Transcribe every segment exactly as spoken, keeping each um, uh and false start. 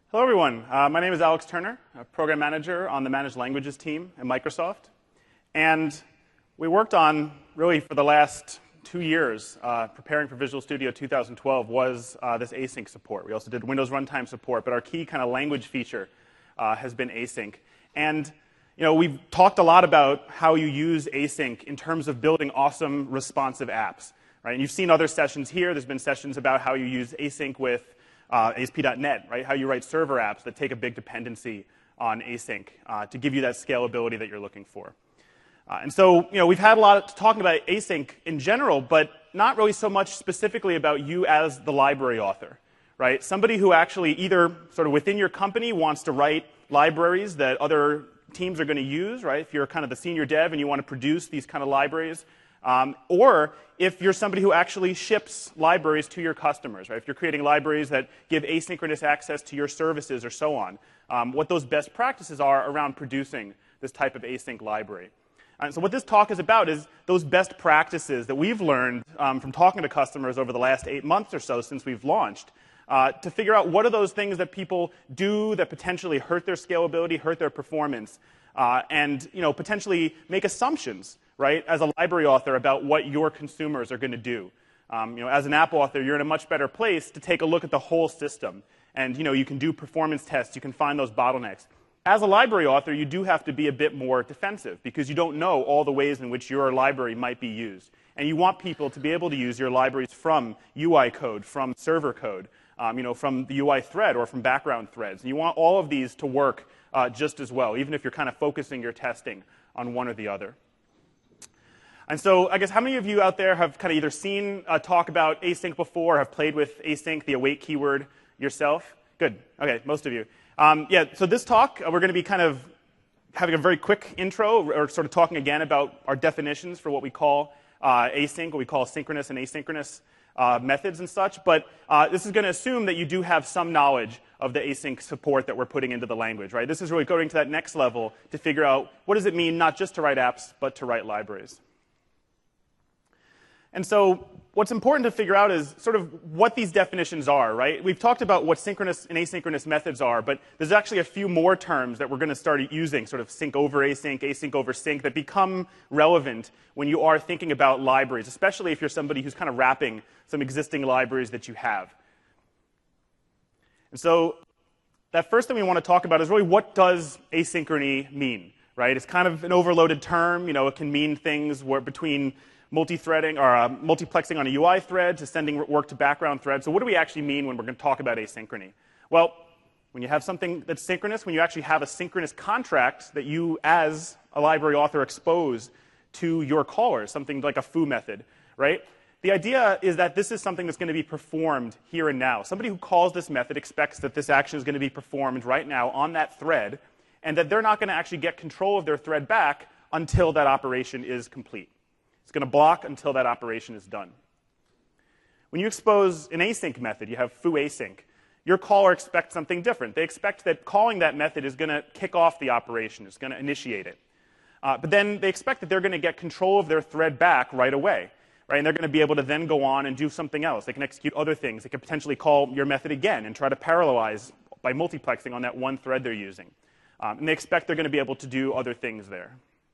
Hello, everyone. Uh, my name is Alex Turner, a program manager on the Managed Languages team at Microsoft. And we worked on, really for the last two years, uh, preparing for Visual Studio two thousand twelve, was uh, this async support. We also did Windows runtime support, but our key kind of language feature uh, has been async. And you know, we've talked a lot about how you use async in terms of building awesome responsive apps. Right? And you've seen other sessions here. There's been sessions about how you use async with Uh, A S P dot net, right? How you write server apps that take a big dependency on async uh, to give you that scalability that you're looking for. Uh, and so, you know, we've had a lot of talking about async in general, but not really so much specifically about you as the library author, right? Somebody who actually either sort of within your company wants to write libraries that other teams are going to use, right? If you're kind of the senior dev and you want to produce these kind of libraries, Um, or if you're somebody who actually ships libraries to your customers, right? If you're creating libraries that give asynchronous access to your services or so on, um, what those best practices are around producing this type of async library. And so what this talk is about is those best practices that we've learned um, from talking to customers over the last eight months or so since we've launched uh, to figure out what are those things that people do that potentially hurt their scalability, hurt their performance, uh, and you know, potentially make assumptions, right, as a library author about what your consumers are going to do. Um, you know, as an app author, you're in a much better place to take a look at the whole system. And you know, you can do performance tests. You can find those bottlenecks. As a library author, you do have to be a bit more defensive because you don't know all the ways in which your library might be used. And you want people to be able to use your libraries from U I code, from server code, um, you know, from the U I thread or from background threads. And you want all of these to work uh, just as well, even if you're kind of focusing your testing on one or the other. And so I guess how many of you out there have kind of either seen uh, talk about async before, or have played with async, the await keyword yourself? Good. Okay, most of you. Um, yeah, so this talk, uh, we're going to be kind of having a very quick intro, or sort of talking again about our definitions for what we call uh, async, what we call synchronous and asynchronous uh, methods and such. But uh, this is going to assume that you do have some knowledge of the async support that we're putting into the language, right? This is really going to that next level to figure out what does it mean not just to write apps, but to write libraries. And so what's important to figure out is sort of what these definitions are, right? We've talked about what synchronous and asynchronous methods are, but there's actually a few more terms that we're going to start using, sort of sync over async, async over sync, that become relevant when you are thinking about libraries, especially if you're somebody who's kind of wrapping some existing libraries that you have. And so that first thing we want to talk about is really what does asynchrony mean, right? It's kind of an overloaded term. You know, it can mean things where between multi-threading or uh, multiplexing on a U I thread to sending work to background threads. So what do we actually mean when we're going to talk about asynchrony? Well, when you have something that's synchronous, when you actually have a synchronous contract that you as a library author expose to your callers, something like a foo method, right? The idea is that this is something that's going to be performed here and now. Somebody who calls this method expects that this action is going to be performed right now on that thread, and that they're not going to actually get control of their thread back until that operation is complete. It's going to block until that operation is done. When you expose an async method, you have foo async, your caller expects something different. They expect that calling that method is going to kick off the operation, it's going to initiate it. Uh, but then they expect that they're going to get control of their thread back right away. Right? And they're going to be able to then go on and do something else. They can execute other things. They can potentially call your method again and try to parallelize by multiplexing on that one thread they're using. Um, and they expect they're going to be able to do other things there.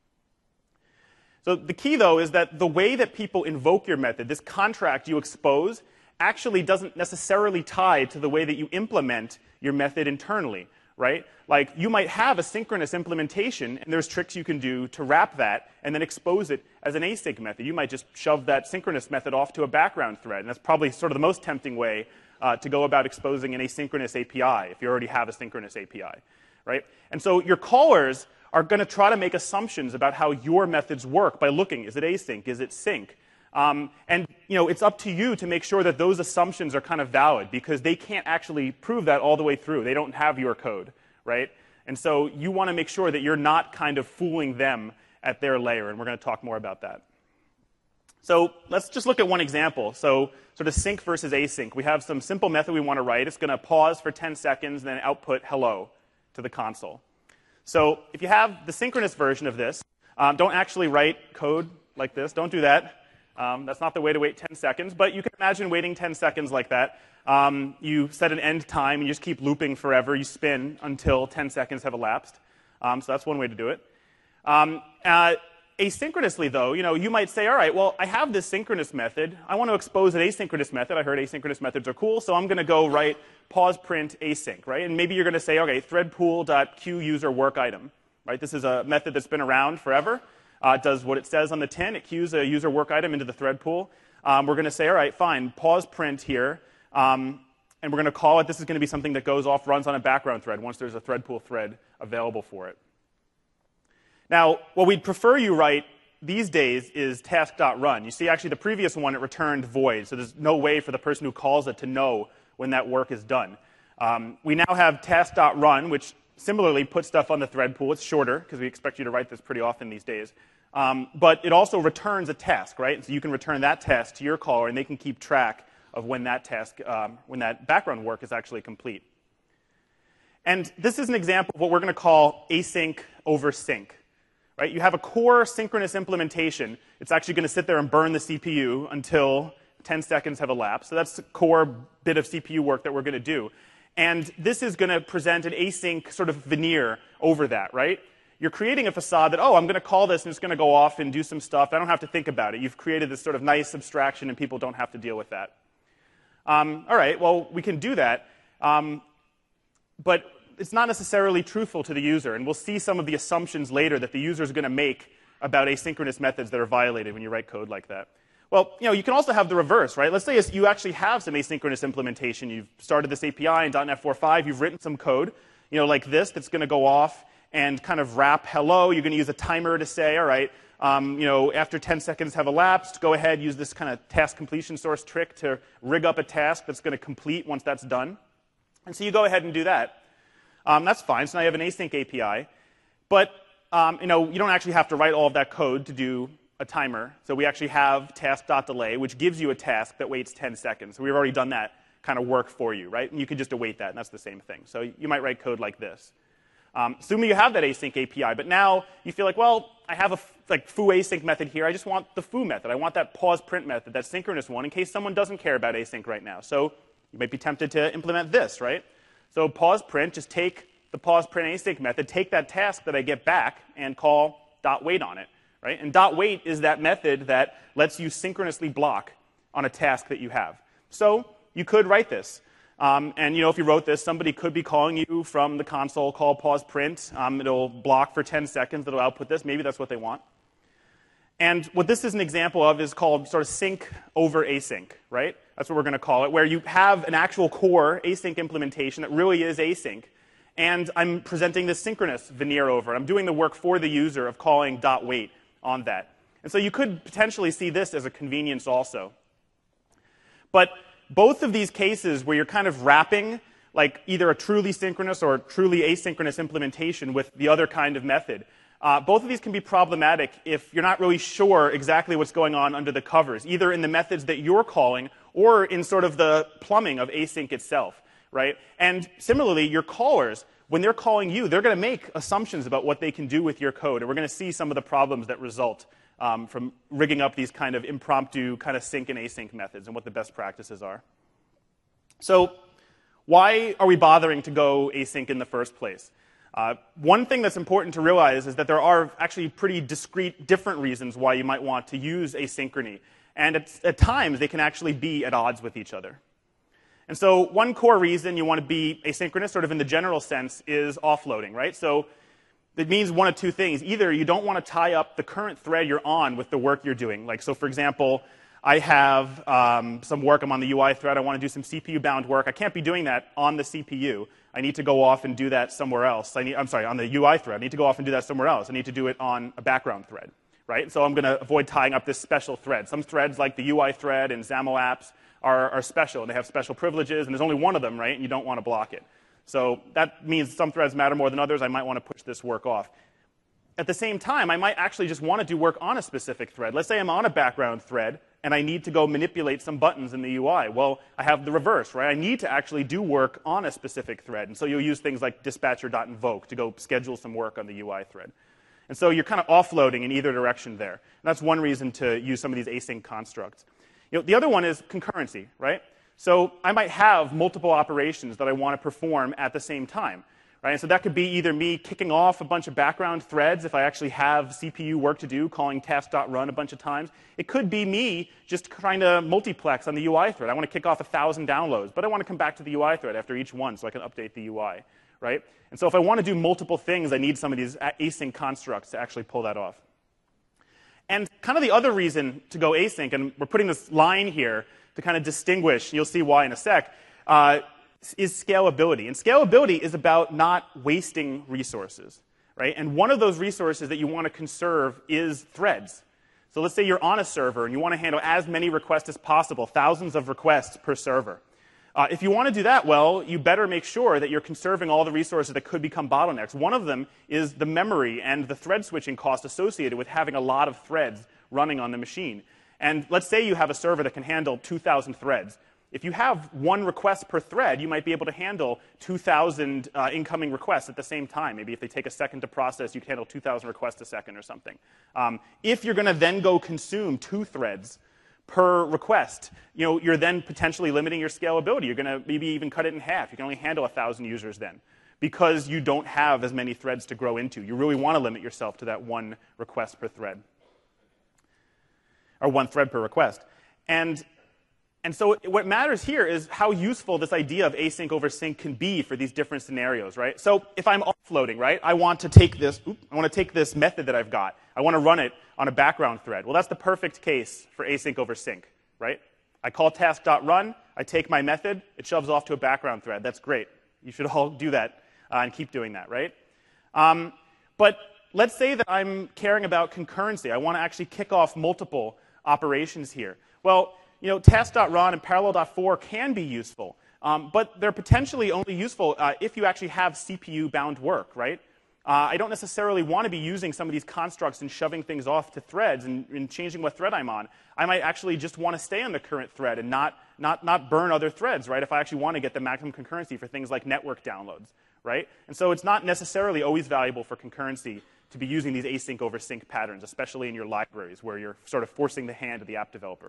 So the key, though, is that the way that people invoke your method, this contract you expose, actually doesn't necessarily tie to the way that you implement your method internally, right? Like, you might have a synchronous implementation, and there's tricks you can do to wrap that and then expose it as an async method. You might just shove that synchronous method off to a background thread, and that's probably sort of the most tempting way uh, to go about exposing an asynchronous A P I if you already have a synchronous A P I, right? And so your callers are going to try to make assumptions about how your methods work by looking, is it async, is it sync? Um, and you know, it's up to you to make sure that those assumptions are kind of valid, because they can't actually prove that all the way through. They don't have your code, right? And so you want to make sure that you're not kind of fooling them at their layer, and we're going to talk more about that. So let's just look at one example. So sort of sync versus async. We have some simple method we want to write. It's going to pause for ten seconds and then output hello to the console. So if you have the synchronous version of this, um, don't actually write code like this. Don't do that. Um, that's not the way to wait ten seconds, but you can imagine waiting ten seconds like that. Um, you set an end time, and you just keep looping forever. You spin until ten seconds have elapsed. Um, so that's one way to do it. Um, uh, asynchronously, though, you know, you might say, all right, well, I have this synchronous method. I want to expose an asynchronous method. I heard asynchronous methods are cool, so I'm going to go write pause print async, right? And maybe you're going to say, okay, threadpool.queueUserWorkItem, right? This is a method that's been around forever. Uh, it does what it says on the tin. It queues a user work item into the thread pool. Um, we're going to say, all right, fine, pause print here. Um, and we're going to call it, this is going to be something that goes off, runs on a background thread once there's a thread pool thread available for it. Now, what we'd prefer you write these days is task.run. You see, actually, the previous one, it returned void. So there's no way for the person who calls it to know when that work is done. Um, we now have task.run, which similarly puts stuff on the thread pool. It's shorter, because we expect you to write this pretty often these days. Um, but it also returns a task, right? So you can return that task to your caller, and they can keep track of when that task, um, when that background work is actually complete. And this is an example of what we're going to call async over sync. Right? You have a core synchronous implementation. It's actually going to sit there and burn the C P U until ten seconds have elapsed. So that's the core bit of C P U work that we're going to do. And this is going to present an async sort of veneer over that, right? You're creating a facade that, oh, I'm going to call this and it's going to go off and do some stuff. I don't have to think about it. You've created this sort of nice abstraction and people don't have to deal with that. Um, all right, well, we can do that. Um, but it's not necessarily truthful to the user, and we'll see some of the assumptions later that the user is going to make about asynchronous methods that are violated when you write code like that. Well, you know, you can also have the reverse, right? Let's say you actually have some asynchronous implementation. You've started this A P I in dot net four point five. You've written some code, you know, like this that's going to go off and kind of wrap hello. You're going to use a timer to say, all right, um, you know, after ten seconds have elapsed, go ahead, use this kind of task completion source trick to rig up a task that's going to complete once that's done. And so you go ahead and do that. Um, that's fine. So now you have an async A P I. But um, you know, you don't actually have to write all of that code to do a timer. So we actually have task.delay, which gives you a task that waits ten seconds. So we've already done that kind of work for you, right? And you could just await that, and that's the same thing. So you might write code like this. Um, assuming you have that async A P I, but now you feel like, well, I have a like foo async method here. I just want the foo method. I want that pause print method, that synchronous one, in case someone doesn't care about async right now. So you might be tempted to implement this, right? So pause print, just take the pause print async method, take that task that I get back, and call dot wait on it, right? And dot wait is that method that lets you synchronously block on a task that you have. So you could write this. Um, and you know, if you wrote this, somebody could be calling you from the console, call pause print. Um, it'll block for ten seconds. It'll output this. Maybe that's what they want. And what this is an example of is called sort of sync over async, right? That's what we're going to call it, where you have an actual core async implementation that really is async, and I'm presenting this synchronous veneer over it. I'm doing the work for the user of calling dot wait on that. And so you could potentially see this as a convenience also. But both of these cases where you're kind of wrapping like either a truly synchronous or truly asynchronous implementation with the other kind of method, Uh, both of these can be problematic if you're not really sure exactly what's going on under the covers, either in the methods that you're calling or in sort of the plumbing of async itself, right? And similarly, your callers, when they're calling you, they're going to make assumptions about what they can do with your code. And we're going to see some of the problems that result um, from rigging up these kind of impromptu kind of sync and async methods and what the best practices are. So why are we bothering to go async in the first place? Uh, one thing that's important to realize is that there are actually pretty discrete, different reasons why you might want to use asynchrony. And at, at times, they can actually be at odds with each other. And so one core reason you want to be asynchronous, sort of in the general sense, is offloading, right? So it means one of two things. Either you don't want to tie up the current thread you're on with the work you're doing. Like, so for example, I have um, some work, I'm on the U I thread, I want to do some C P U-bound work. I can't be doing that on the C P U. I need to go off and do that somewhere else. I need, I'm sorry, on the U I thread. I need to go off and do that somewhere else. I need to do it on a background thread, right? So I'm going to avoid tying up this special thread. Some threads, like the U I thread and XAML apps, are, are special, and they have special privileges, and there's only one of them, right? And you don't want to block it. So that means some threads matter more than others. I might want to push this work off. At the same time, I might actually just want to do work on a specific thread. Let's say I'm on a background thread, and I need to go manipulate some buttons in the U I. Well, I have the reverse, right? I need to actually do work on a specific thread. And so you'll use things like dispatcher.invoke to go schedule some work on the U I thread. And so you're kind of offloading in either direction there. And that's one reason to use some of these async constructs. You know, the other one is concurrency, right? So I might have multiple operations that I want to perform at the same time. Right? And so that could be either me kicking off a bunch of background threads if I actually have C P U work to do, calling task.run a bunch of times. It could be me just trying to multiplex on the U I thread. I want to kick off a thousand downloads, but I want to come back to the U I thread after each one so I can update the U I. Right? And so if I want to do multiple things, I need some of these async constructs to actually pull that off. And kind of the other reason to go async, and we're putting this line here to kind of distinguish, you'll see why in a sec, uh, is scalability. And scalability is about not wasting resources, right? And one of those resources that you want to conserve is threads. So let's say you're on a server and you want to handle as many requests as possible, thousands of requests per server. Uh, if you want to do that well, you better make sure that you're conserving all the resources that could become bottlenecks. One of them is the memory and the thread switching cost associated with having a lot of threads running on the machine. And let's say you have a server that can handle two thousand threads. If you have one request per thread, you might be able to handle two thousand uh, incoming requests at the same time. Maybe if they take a second to process, you can handle two thousand requests a second or something. Um, if you're going to then go consume two threads per request, you know, you're then potentially limiting your scalability. You're going to maybe even cut it in half. You can only handle one thousand users then because you don't have as many threads to grow into. You really want to limit yourself to that one request per thread, or one thread per request. And And so what matters here is how useful this idea of async over sync can be for these different scenarios, right? So if I'm offloading, right, I want to take this, oops, I want to take this method that I've got. I want to run it on a background thread. Well, that's the perfect case for async over sync, right? I call task.run, I take my method, it shoves off to a background thread. That's great. You should all do that uh, and keep doing that, right? Um, but let's say that I'm caring about concurrency. I want to actually kick off multiple operations here. Well, you know, task.run and parallel dot four can be useful, um, but they're potentially only useful uh, if you actually have C P U-bound work, right? Uh, I don't necessarily want to be using some of these constructs and shoving things off to threads and, and changing what thread I'm on. I might actually just want to stay on the current thread and not, not, not burn other threads, right, if I actually want to get the maximum concurrency for things like network downloads, right? And so it's not necessarily always valuable for concurrency to be using these async over sync patterns, especially in your libraries where you're sort of forcing the hand of the app developer.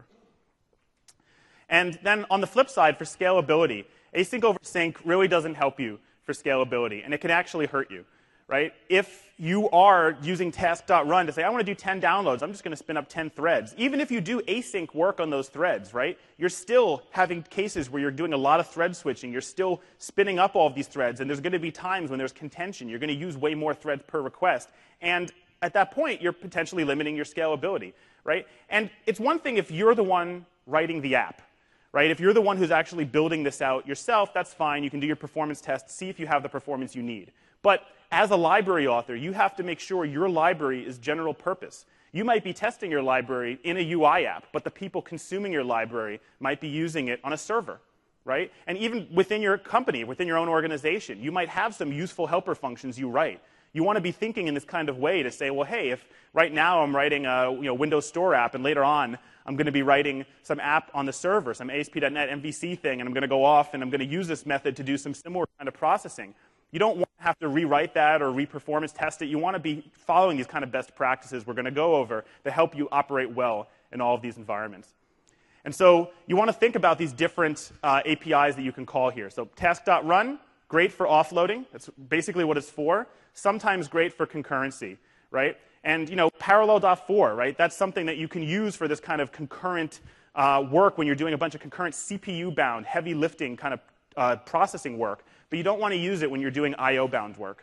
And then on the flip side, for scalability, async over sync really doesn't help you for scalability, and it can actually hurt you, right? If you are using task.run to say, I want to do ten downloads, I'm just going to spin up ten threads. Even if you do async work on those threads, right, you're still having cases where you're doing a lot of thread switching. You're still spinning up all of these threads, and there's going to be times when there's contention. You're going to use way more threads per request. And at that point, you're potentially limiting your scalability, right? And it's one thing if you're the one writing the app. Right? If you're the one who's actually building this out yourself, that's fine. You can do your performance tests, see if you have the performance you need. But as a library author, you have to make sure your library is general purpose. You might be testing your library in a U I app, but the people consuming your library might be using it on a server. Right? And even within your company, within your own organization, you might have some useful helper functions you write. You want to be thinking in this kind of way to say, well, hey, if right now I'm writing a you know, Windows Store app, and later on I'm going to be writing some app on the server, some A S P dot net M V C thing, and I'm going to go off and I'm going to use this method to do some similar kind of processing. You don't want to have to rewrite that or re-performance test it. You want to be following these kind of best practices we're going to go over to help you operate well in all of these environments. And so you want to think about these different uh, A P Is that you can call here. So task.run, great for offloading. That's basically what it's for. Sometimes great for concurrency, right? And you know, parallel dot four, right? That's something that you can use for this kind of concurrent uh, work when you're doing a bunch of concurrent C P U-bound, heavy lifting kind of uh, processing work. But you don't want to use it when you're doing I O-bound work.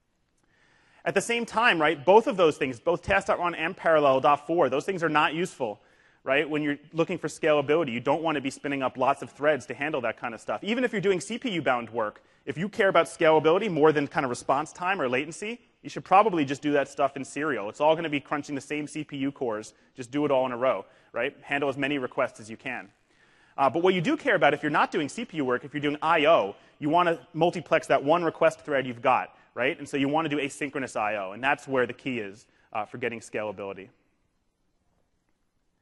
At the same time, right, both of those things, both task.run and parallel dot four, those things are not useful, right? When you're looking for scalability, you don't want to be spinning up lots of threads to handle that kind of stuff. Even if you're doing C P U-bound work, if you care about scalability more than kind of response time or latency, you should probably just do that stuff in serial. It's all going to be crunching the same C P U cores. Just do it all in a row, right? Handle as many requests as you can. Uh, but what you do care about, if you're not doing C P U work, if you're doing I O, you want to multiplex that one request thread you've got, right? And so you want to do asynchronous I O, and that's where the key is uh, for getting scalability.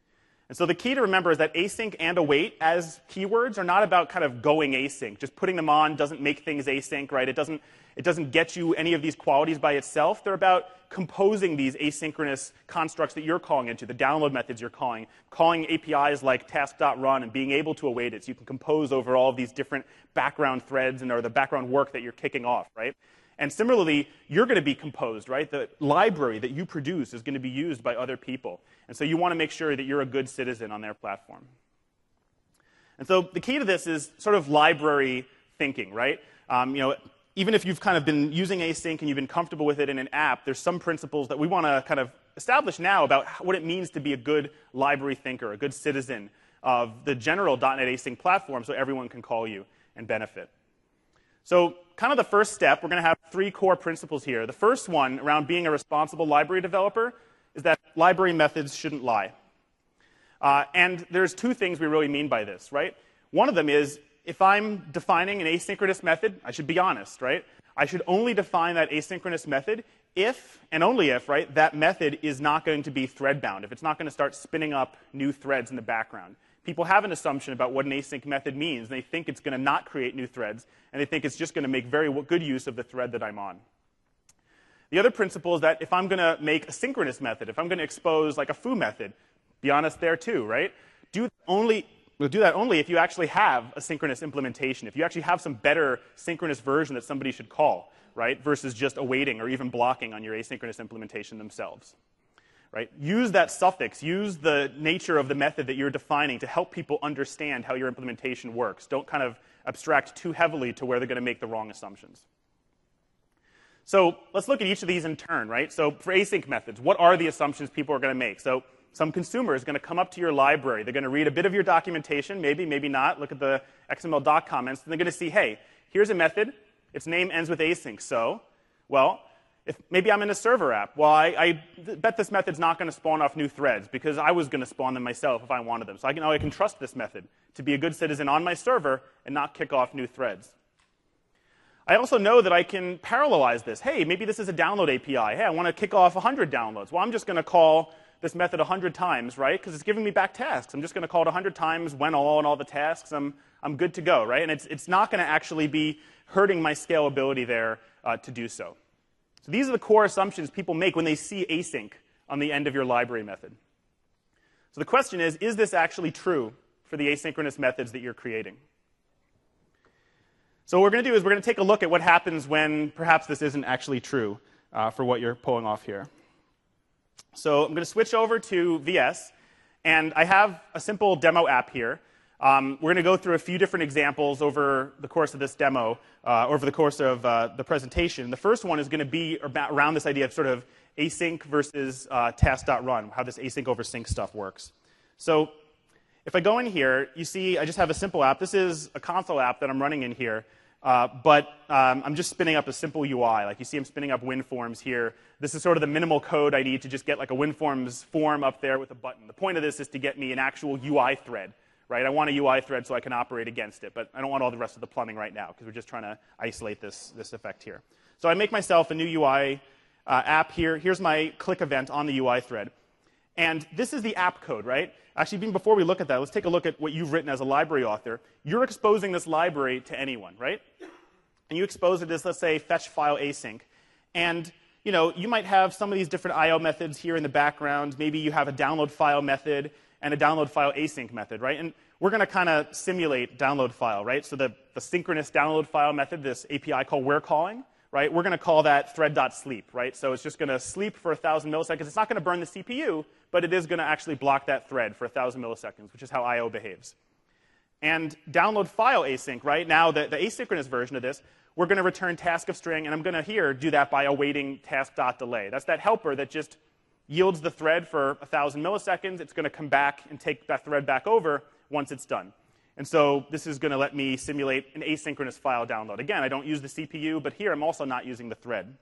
And so the key to remember is that async and await as keywords are not about kind of going async. Just putting them on doesn't make things async, right? It doesn't, it doesn't get you any of these qualities by itself. They're about composing these asynchronous constructs that you're calling into, the download methods you're calling, calling A P Is like task.run and being able to await it so you can compose over all of these different background threads and or the background work that you're kicking off, right? And similarly, you're going to be composed, right? The library that you produce is going to be used by other people. And so you want to make sure that you're a good citizen on their platform. And so the key to this is sort of library thinking, right? Um, you know, even if you've kind of been using async and you've been comfortable with it in an app, there's some principles that we want to kind of establish now about what it means to be a good library thinker, a good citizen of the general dot net Async platform so everyone can call you and benefit. So kind of the first step, we're going to have three core principles here. The first one around being a responsible library developer is that library methods shouldn't lie. Uh, and there's two things we really mean by this, right? One of them is if I'm defining an asynchronous method, I should be honest, right? I should only define that asynchronous method if, and only if, right, that method is not going to be thread-bound, if it's not going to start spinning up new threads in the background. People have an assumption about what an async method means. They think it's going to not create new threads, and they think it's just going to make very good use of the thread that I'm on. The other principle is that if I'm going to make a synchronous method, if I'm going to expose like a foo method, be honest there too, right? Do only, we'll do that only if you actually have a synchronous implementation, if you actually have some better synchronous version that somebody should call, right, versus just awaiting or even blocking on your asynchronous implementation themselves. Right? Use that suffix, use the nature of the method that you're defining to help people understand how your implementation works. Don't kind of abstract too heavily to where they're going to make the wrong assumptions. So let's look at each of these in turn, right? So for async methods, what are the assumptions people are going to make? So some consumer is going to come up to your library. They're going to read a bit of your documentation, maybe, maybe not, look at the X M L doc comments, and they're going to see, hey, here's a method. Its name ends with async. So, well, if maybe I'm in a server app, well, I, I bet this method's not going to spawn off new threads because I was going to spawn them myself if I wanted them. So I can, I can trust this method to be a good citizen on my server and not kick off new threads. I also know that I can parallelize this. Hey, maybe this is a download A P I. Hey, I want to kick off one hundred downloads. Well, I'm just going to call this method one hundred times, right? Because it's giving me back tasks. I'm just going to call it one hundred times, when all and all the tasks. I'm, I'm good to go, right? And it's, it's not going to actually be hurting my scalability there uh, to do so. So these are the core assumptions people make when they see async on the end of your library method. So the question is, is this actually true for the asynchronous methods that you're creating? So what we're going to do is we're going to take a look at what happens when perhaps this isn't actually true uh, for what you're pulling off here. So I'm going to switch over to V S, and I have a simple demo app here. Um, we're going to go through a few different examples over the course of this demo, uh, over the course of uh, the presentation. The first one is going to be about, around this idea of sort of async versus uh, task.run, how this async over sync stuff works. So if I go in here, you see I just have a simple app. This is a console app that I'm running in here, uh, but um, I'm just spinning up a simple U I. Like you see I'm spinning up WinForms here. This is sort of the minimal code I need to just get like a WinForms form up there with a button. The point of this is to get me an actual U I thread. Right? I want a U I thread so I can operate against it, but I don't want all the rest of the plumbing right now because we're just trying to isolate this, this effect here. So I make myself a new U I uh, app here. Here's my click event on the U I thread. And this is the app code, right? Actually, even before we look at that, let's take a look at what you've written as a library author. You're exposing this library to anyone, right? And you expose it as, let's say, fetch file async. And you know, you might have some of these different I O methods here in the background. Maybe you have a download file method and a download file async method, right? And we're going to kind of simulate download file, right? So the, the synchronous download file method, this A P I call we're calling, right? We're going to call that thread.sleep, right? So it's just going to sleep for one thousand milliseconds. It's not going to burn the C P U, but it is going to actually block that thread for one thousand milliseconds, which is how I O behaves. And download file async, right? Now the, the asynchronous version of this, we're going to return task of string, and I'm going to here do that by awaiting task.delay. That's that helper that just yields the thread for one thousand milliseconds. It's going to come back and take that thread back over once it's done. And so this is going to let me simulate an asynchronous file download. Again, I don't use the C P U, but here I'm also not using the thread.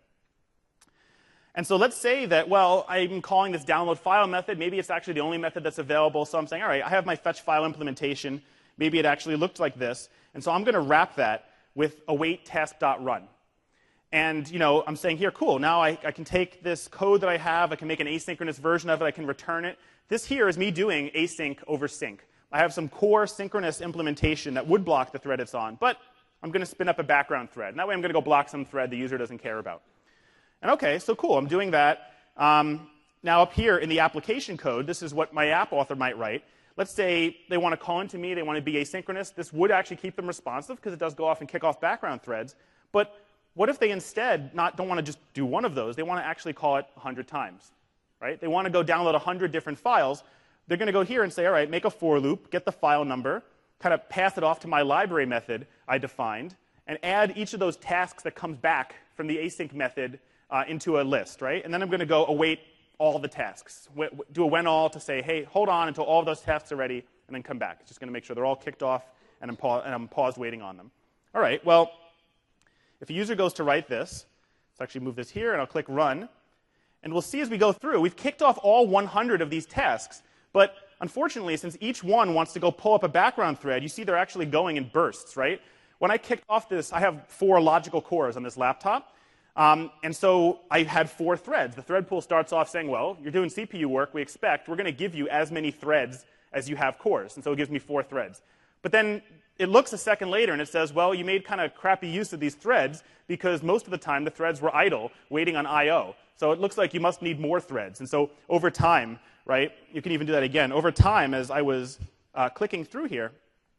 And so let's say that, well, I'm calling this download file method. Maybe it's actually the only method that's available. So I'm saying, all right, I have my fetch file implementation. Maybe it actually looked like this. And so I'm going to wrap that with await task.run. And you know, I'm saying here, cool, now I, I can take this code that I have, I can make an asynchronous version of it, I can return it. This here is me doing async over sync. I have some core synchronous implementation that would block the thread it's on, but I'm going to spin up a background thread. And that way I'm going to go block some thread the user doesn't care about. And okay, so cool, I'm doing that. Um, now up here in the application code, this is what my app author might write. Let's say they want to call into me, they want to be asynchronous. This would actually keep them responsive because it does go off and kick off background threads. But what if they instead not, don't want to just do one of those? They want to actually call it one hundred times, right? They want to go download one hundred different files. They're going to go here and say, all right, make a for loop, get the file number, kind of pass it off to my library method I defined, and add each of those tasks that comes back from the async method uh, into a list, right? And then I'm going to go await all the tasks. W do a when all to say, hey, hold on until all of those tasks are ready, and then come back. It's just going to make sure they're all kicked off, and I'm, pa and I'm paused waiting on them. All right, well, if a user goes to write this, let's actually move this here, and I'll click Run. And we'll see as we go through, we've kicked off all one hundred of these tasks. But unfortunately, since each one wants to go pull up a background thread, you see they're actually going in bursts, right? When I kicked off this, I have four logical cores on this laptop. Um, and so I had four threads. The thread pool starts off saying, well, you're doing C P U work, we expect. We're going to give you as many threads as you have cores. And so it gives me four threads. But then it looks a second later and it says, well, you made kind of crappy use of these threads because most of the time the threads were idle, waiting on I O. So it looks like you must need more threads. And so over time, right, you can even do that again. Over time, as I was uh, clicking through here,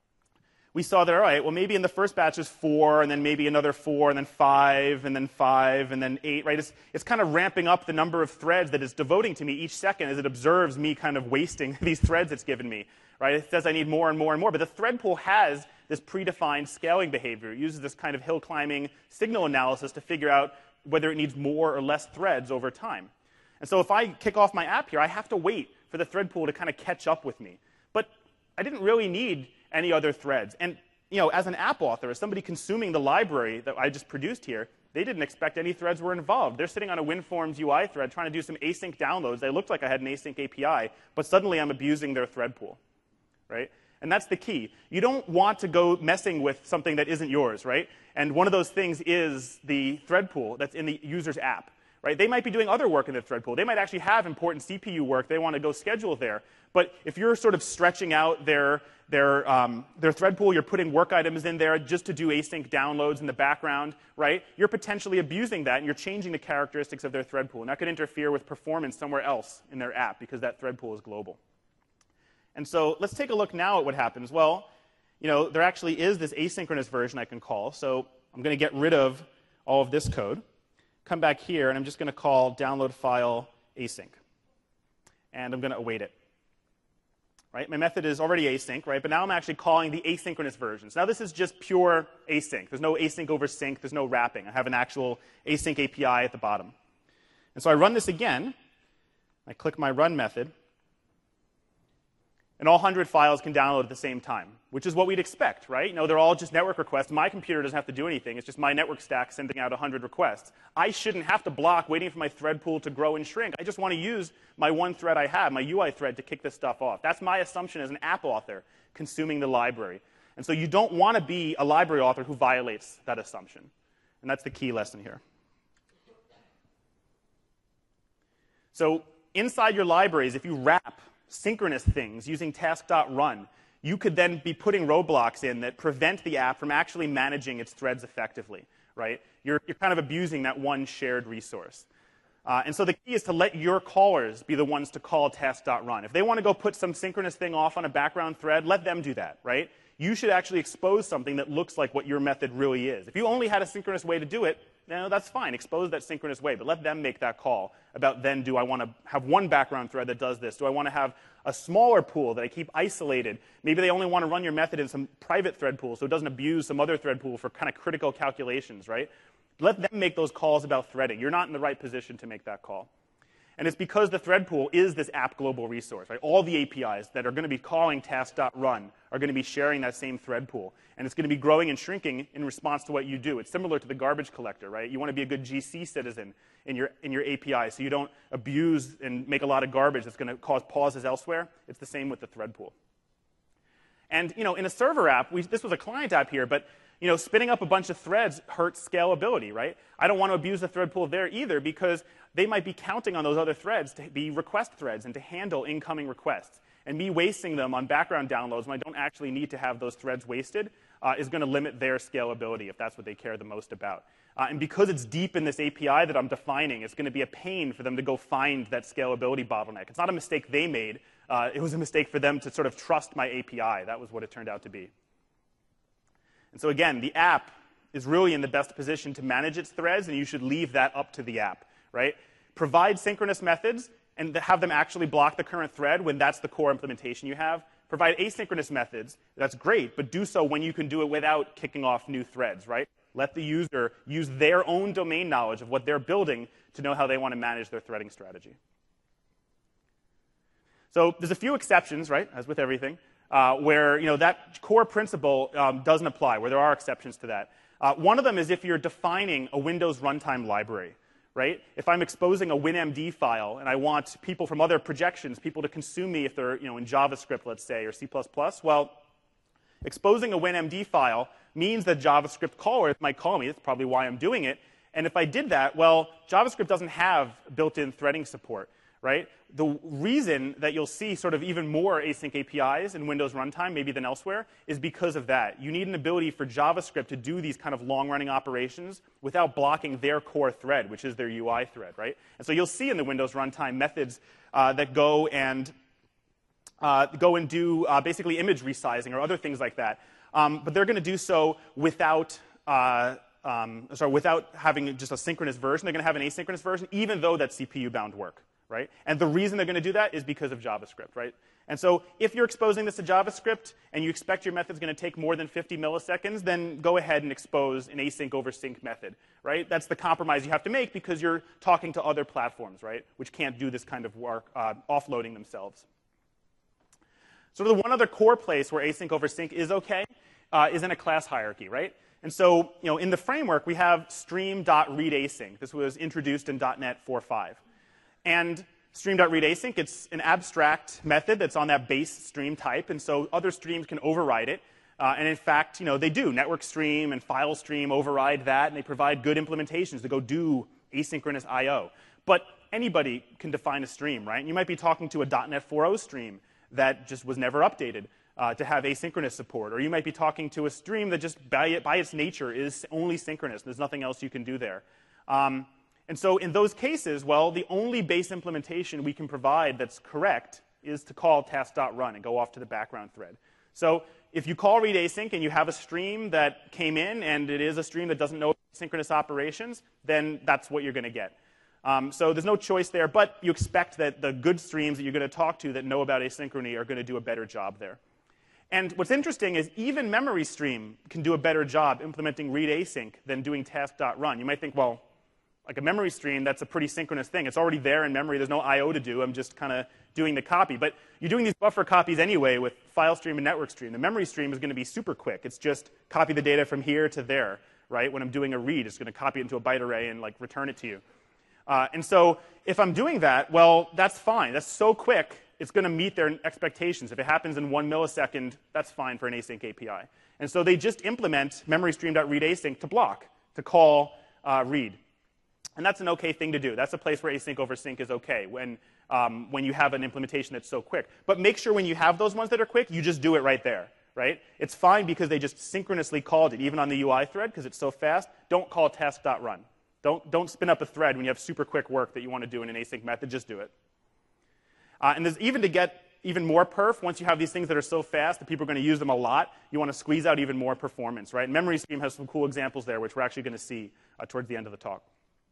we saw that, all right, well, maybe in the first batch is four, and then maybe another four, and then five, and then five, and then eight, right? It's, it's kind of ramping up the number of threads that it's devoting to me each second as it observes me kind of wasting these threads it's given me, right? It says I need more and more and more, but the thread pool has this predefined scaling behavior. It uses this kind of hill climbing signal analysis to figure out whether it needs more or less threads over time. And so if I kick off my app here, I have to wait for the thread pool to kind of catch up with me. But I didn't really need any other threads. And you know, as an app author, as somebody consuming the library that I just produced here, they didn't expect any threads were involved. They're sitting on a WinForms U I thread trying to do some async downloads. They looked like I had an async A P I, but suddenly I'm abusing their thread pool, right? And that's the key. You don't want to go messing with something that isn't yours, right? And one of those things is the thread pool that's in the user's app, right? They might be doing other work in the thread pool. They might actually have important C P U work they want to go schedule there. But if you're sort of stretching out their, their, um, their thread pool, you're putting work items in there just to do async downloads in the background, right? You're potentially abusing that, and you're changing the characteristics of their thread pool. And that could interfere with performance somewhere else in their app because that thread pool is global. And so let's take a look now at what happens. Well, you know, there actually is this asynchronous version I can call. So I'm going to get rid of all of this code, come back here, and I'm just going to call download file async. And I'm going to await it. Right? My method is already async, right? But now I'm actually calling the asynchronous versions. Now this is just pure async. There's no async over sync. There's no wrapping. I have an actual async A P I at the bottom. And so I run this again. I click my run method. And all one hundred files can download at the same time, which is what we'd expect, right? You know, they're all just network requests. My computer doesn't have to do anything. It's just my network stack sending out one hundred requests. I shouldn't have to block waiting for my thread pool to grow and shrink. I just want to use my one thread I have, my U I thread, to kick this stuff off. That's my assumption as an app author consuming the library. And so you don't want to be a library author who violates that assumption. And that's the key lesson here. So inside your libraries, if you wrap synchronous things using task.run, you could then be putting roadblocks in that prevent the app from actually managing its threads effectively, right? You're, you're kind of abusing that one shared resource. Uh, and so the key is to let your callers be the ones to call task.run. If they want to go put some synchronous thing off on a background thread, let them do that, right? You should actually expose something that looks like what your method really is. If you only had a synchronous way to do it, no, that's fine. Expose that synchronous way, but let them make that call about then, do I want to have one background thread that does this? Do I want to have a smaller pool that I keep isolated? Maybe they only want to run your method in some private thread pool so it doesn't abuse some other thread pool for kind of critical calculations, right? Let them make those calls about threading. You're not in the right position to make that call. And it's because the thread pool is this app global resource, right? All the A P Is that are going to be calling task.run are going to be sharing that same thread pool. And it's going to be growing and shrinking in response to what you do. It's similar to the garbage collector, right? You want to be a good G C citizen in your, in your A P I so you don't abuse and make a lot of garbage that's going to cause pauses elsewhere. It's the same with the thread pool. And you know, in a server app, we, this was a client app here, but you know, spinning up a bunch of threads hurts scalability, right? I don't want to abuse the thread pool there either because they might be counting on those other threads to be request threads and to handle incoming requests. And me wasting them on background downloads when I don't actually need to have those threads wasted uh, is going to limit their scalability if that's what they care the most about. Uh, and because it's deep in this A P I that I'm defining, it's going to be a pain for them to go find that scalability bottleneck. It's not a mistake they made. Uh, it was a mistake for them to sort of trust my A P I. That was what it turned out to be. And so again, the app is really in the best position to manage its threads, and you should leave that up to the app, right? Provide synchronous methods and have them actually block the current thread when that's the core implementation you have. Provide asynchronous methods. That's great, but do so when you can do it without kicking off new threads, right? Let the user use their own domain knowledge of what they're building to know how they want to manage their threading strategy. So there's a few exceptions, right, as with everything, uh, where you know, that core principle um, doesn't apply, where there are exceptions to that. Uh, one of them is if you're defining a Windows runtime library. Right? If I'm exposing a WinMD file and I want people from other projections, people to consume me if they're you know, in JavaScript, let's say, or C plus plus, well, exposing a WinMD file means that JavaScript caller might call me. That's probably why I'm doing it. And if I did that, well, JavaScript doesn't have built-in threading support. Right? The reason that you'll see sort of even more async A P Is in Windows runtime, maybe than elsewhere, is because of that. You need an ability for JavaScript to do these kind of long-running operations without blocking their core thread, which is their U I thread, right? And so you'll see in the Windows runtime methods uh, that go and uh, go and do uh, basically image resizing or other things like that. Um, but they're going to do so without uh, um, sorry, without having just a synchronous version. They're going to have an asynchronous version, even though that's C P U-bound work. Right? And the reason they're going to do that is because of JavaScript, right? And so if you're exposing this to JavaScript and you expect your method's going to take more than fifty milliseconds, then go ahead and expose an async over sync method, right? That's the compromise you have to make because you're talking to other platforms, right, which can't do this kind of work, uh, offloading themselves. So the one other core place where async over sync is okay uh, is in a class hierarchy, right? And so you know, in the framework, we have stream.readAsync. This was introduced in .NET four point five. And stream.readAsync, it's an abstract method that's on that base stream type, and so other streams can override it. Uh, and in fact, you know, they do. Network stream and file stream override that, and they provide good implementations to go do asynchronous I O. But anybody can define a stream, right? And you might be talking to a .NET four point oh stream that just was never updated uh, to have asynchronous support. Or you might be talking to a stream that just by, it, by its nature is only synchronous. There's nothing else you can do there. Um, And so in those cases, well, the only base implementation we can provide that's correct is to call task.run and go off to the background thread. So if you call read async and you have a stream that came in and it is a stream that doesn't know synchronous operations, then that's what you're going to get. Um, so there's no choice there, but you expect that the good streams that you're going to talk to that know about asynchrony are going to do a better job there. And what's interesting is even memory stream can do a better job implementing read async than doing task.run. You might think, well, like a memory stream, that's a pretty synchronous thing. It's already there in memory. There's no I O to do. I'm just kind of doing the copy. But you're doing these buffer copies anyway with file stream and network stream. The memory stream is going to be super quick. It's just copy the data from here to there, right? When I'm doing a read, it's going to copy it into a byte array and like return it to you. Uh, and so if I'm doing that, well, that's fine. That's so quick, it's going to meet their expectations. If it happens in one millisecond, that's fine for an async A P I. And so they just implement memory stream.readAsync to block, to call uh, read. And that's an okay thing to do. That's a place where async over sync is okay when, um, when you have an implementation that's so quick. But make sure when you have those ones that are quick, you just do it right there, right? It's fine because they just synchronously called it, even on the U I thread, because it's so fast. Don't call task.run. Don't, don't spin up a thread when you have super quick work that you want to do in an async method. Just do it. Uh, and there's even to get even more perf, once you have these things that are so fast that people are going to use them a lot, you want to squeeze out even more performance, right? And Memory Stream has some cool examples there, which we're actually going to see uh, towards the end of the talk.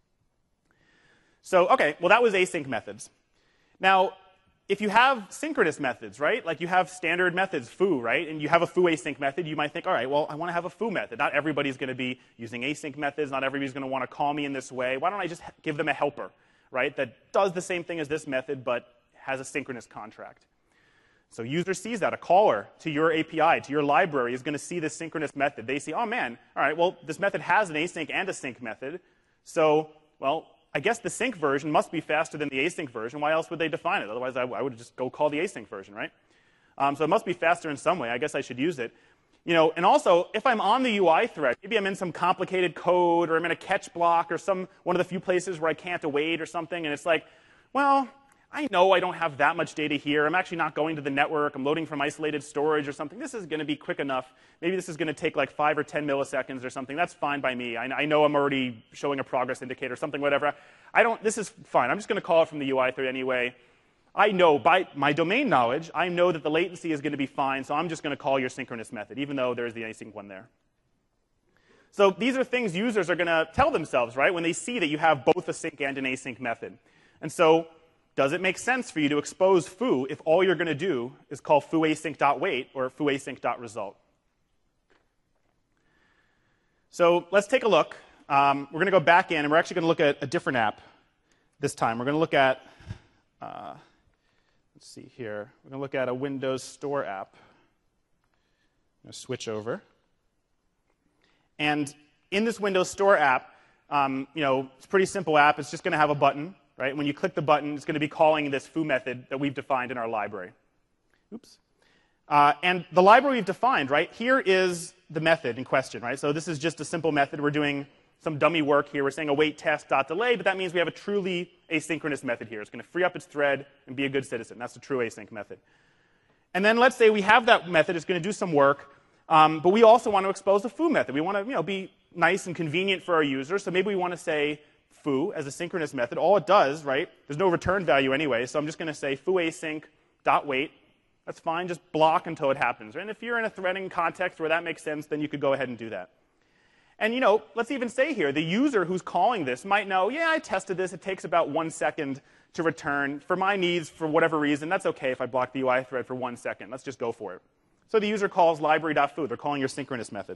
So, okay, well, that was async methods. Now, if you have synchronous methods, right, like you have standard methods, foo, right, and you have a foo async method, you might think, all right, well, I want to have a foo method. Not everybody's going to be using async methods. Not everybody's going to want to call me in this way. Why don't I just give them a helper, right, that does the same thing as this method but has a synchronous contract? So user sees that. A caller to your A P I, to your library, is going to see this synchronous method. They see, oh, man, all right, well, this method has an async and a sync method. So, well, I guess the sync version must be faster than the async version. Why else would they define it? Otherwise, I, I would just go call the async version, right? Um, so it must be faster in some way. I guess I should use it. You know, and also, if I'm on the U I thread, maybe I'm in some complicated code, or I'm in a catch block, or some one of the few places where I can't await or something, and it's like, well, I know I don't have that much data here. I'm actually not going to the network. I'm loading from isolated storage or something. This is going to be quick enough. Maybe this is going to take like five or ten milliseconds or something. That's fine by me. I, I know I'm already showing a progress indicator or something, whatever. I don't, this is fine. I'm just going to call it from the U I thread anyway. I know by my domain knowledge, I know that the latency is going to be fine, so I'm just going to call your synchronous method, even though there's the async one there. So these are things users are going to tell themselves, right, when they see that you have both a sync and an async method. And so does it make sense for you to expose foo if all you're going to do is call foo async.wait or foo async.result? So let's take a look. Um, we're going to go back in, and we're actually going to look at a different app this time. We're going to look at uh, Let's see here. We're going to look at a Windows Store app. I'm going to switch over. And in this Windows Store app, um, you know, it's a pretty simple app. It's just going to have a button, right? When you click the button, it's going to be calling this foo method that we've defined in our library. Oops. Uh, and the library we've defined, right, here is the method in question, right? So this is just a simple method. We're doing some dummy work here. We're saying await task.delay, but that means we have a truly asynchronous method here. It's going to free up its thread and be a good citizen. That's the true async method. And then let's say we have that method. It's going to do some work, um, but we also want to expose the foo method. We want to, you know, be nice and convenient for our users. So maybe we want to say foo as a synchronous method. All it does, right, there's no return value anyway, so I'm just going to say foo async.wait. That's fine. Just block until it happens. Right? And if you're in a threading context where that makes sense, then you could go ahead and do that. And, you know, let's even say here, the user who's calling this might know, yeah, I tested this. It takes about one second to return. For my needs, for whatever reason, that's OK if I block the U I thread for one second. Let's just go for it. So the user calls library.foo. They're calling your synchronous method.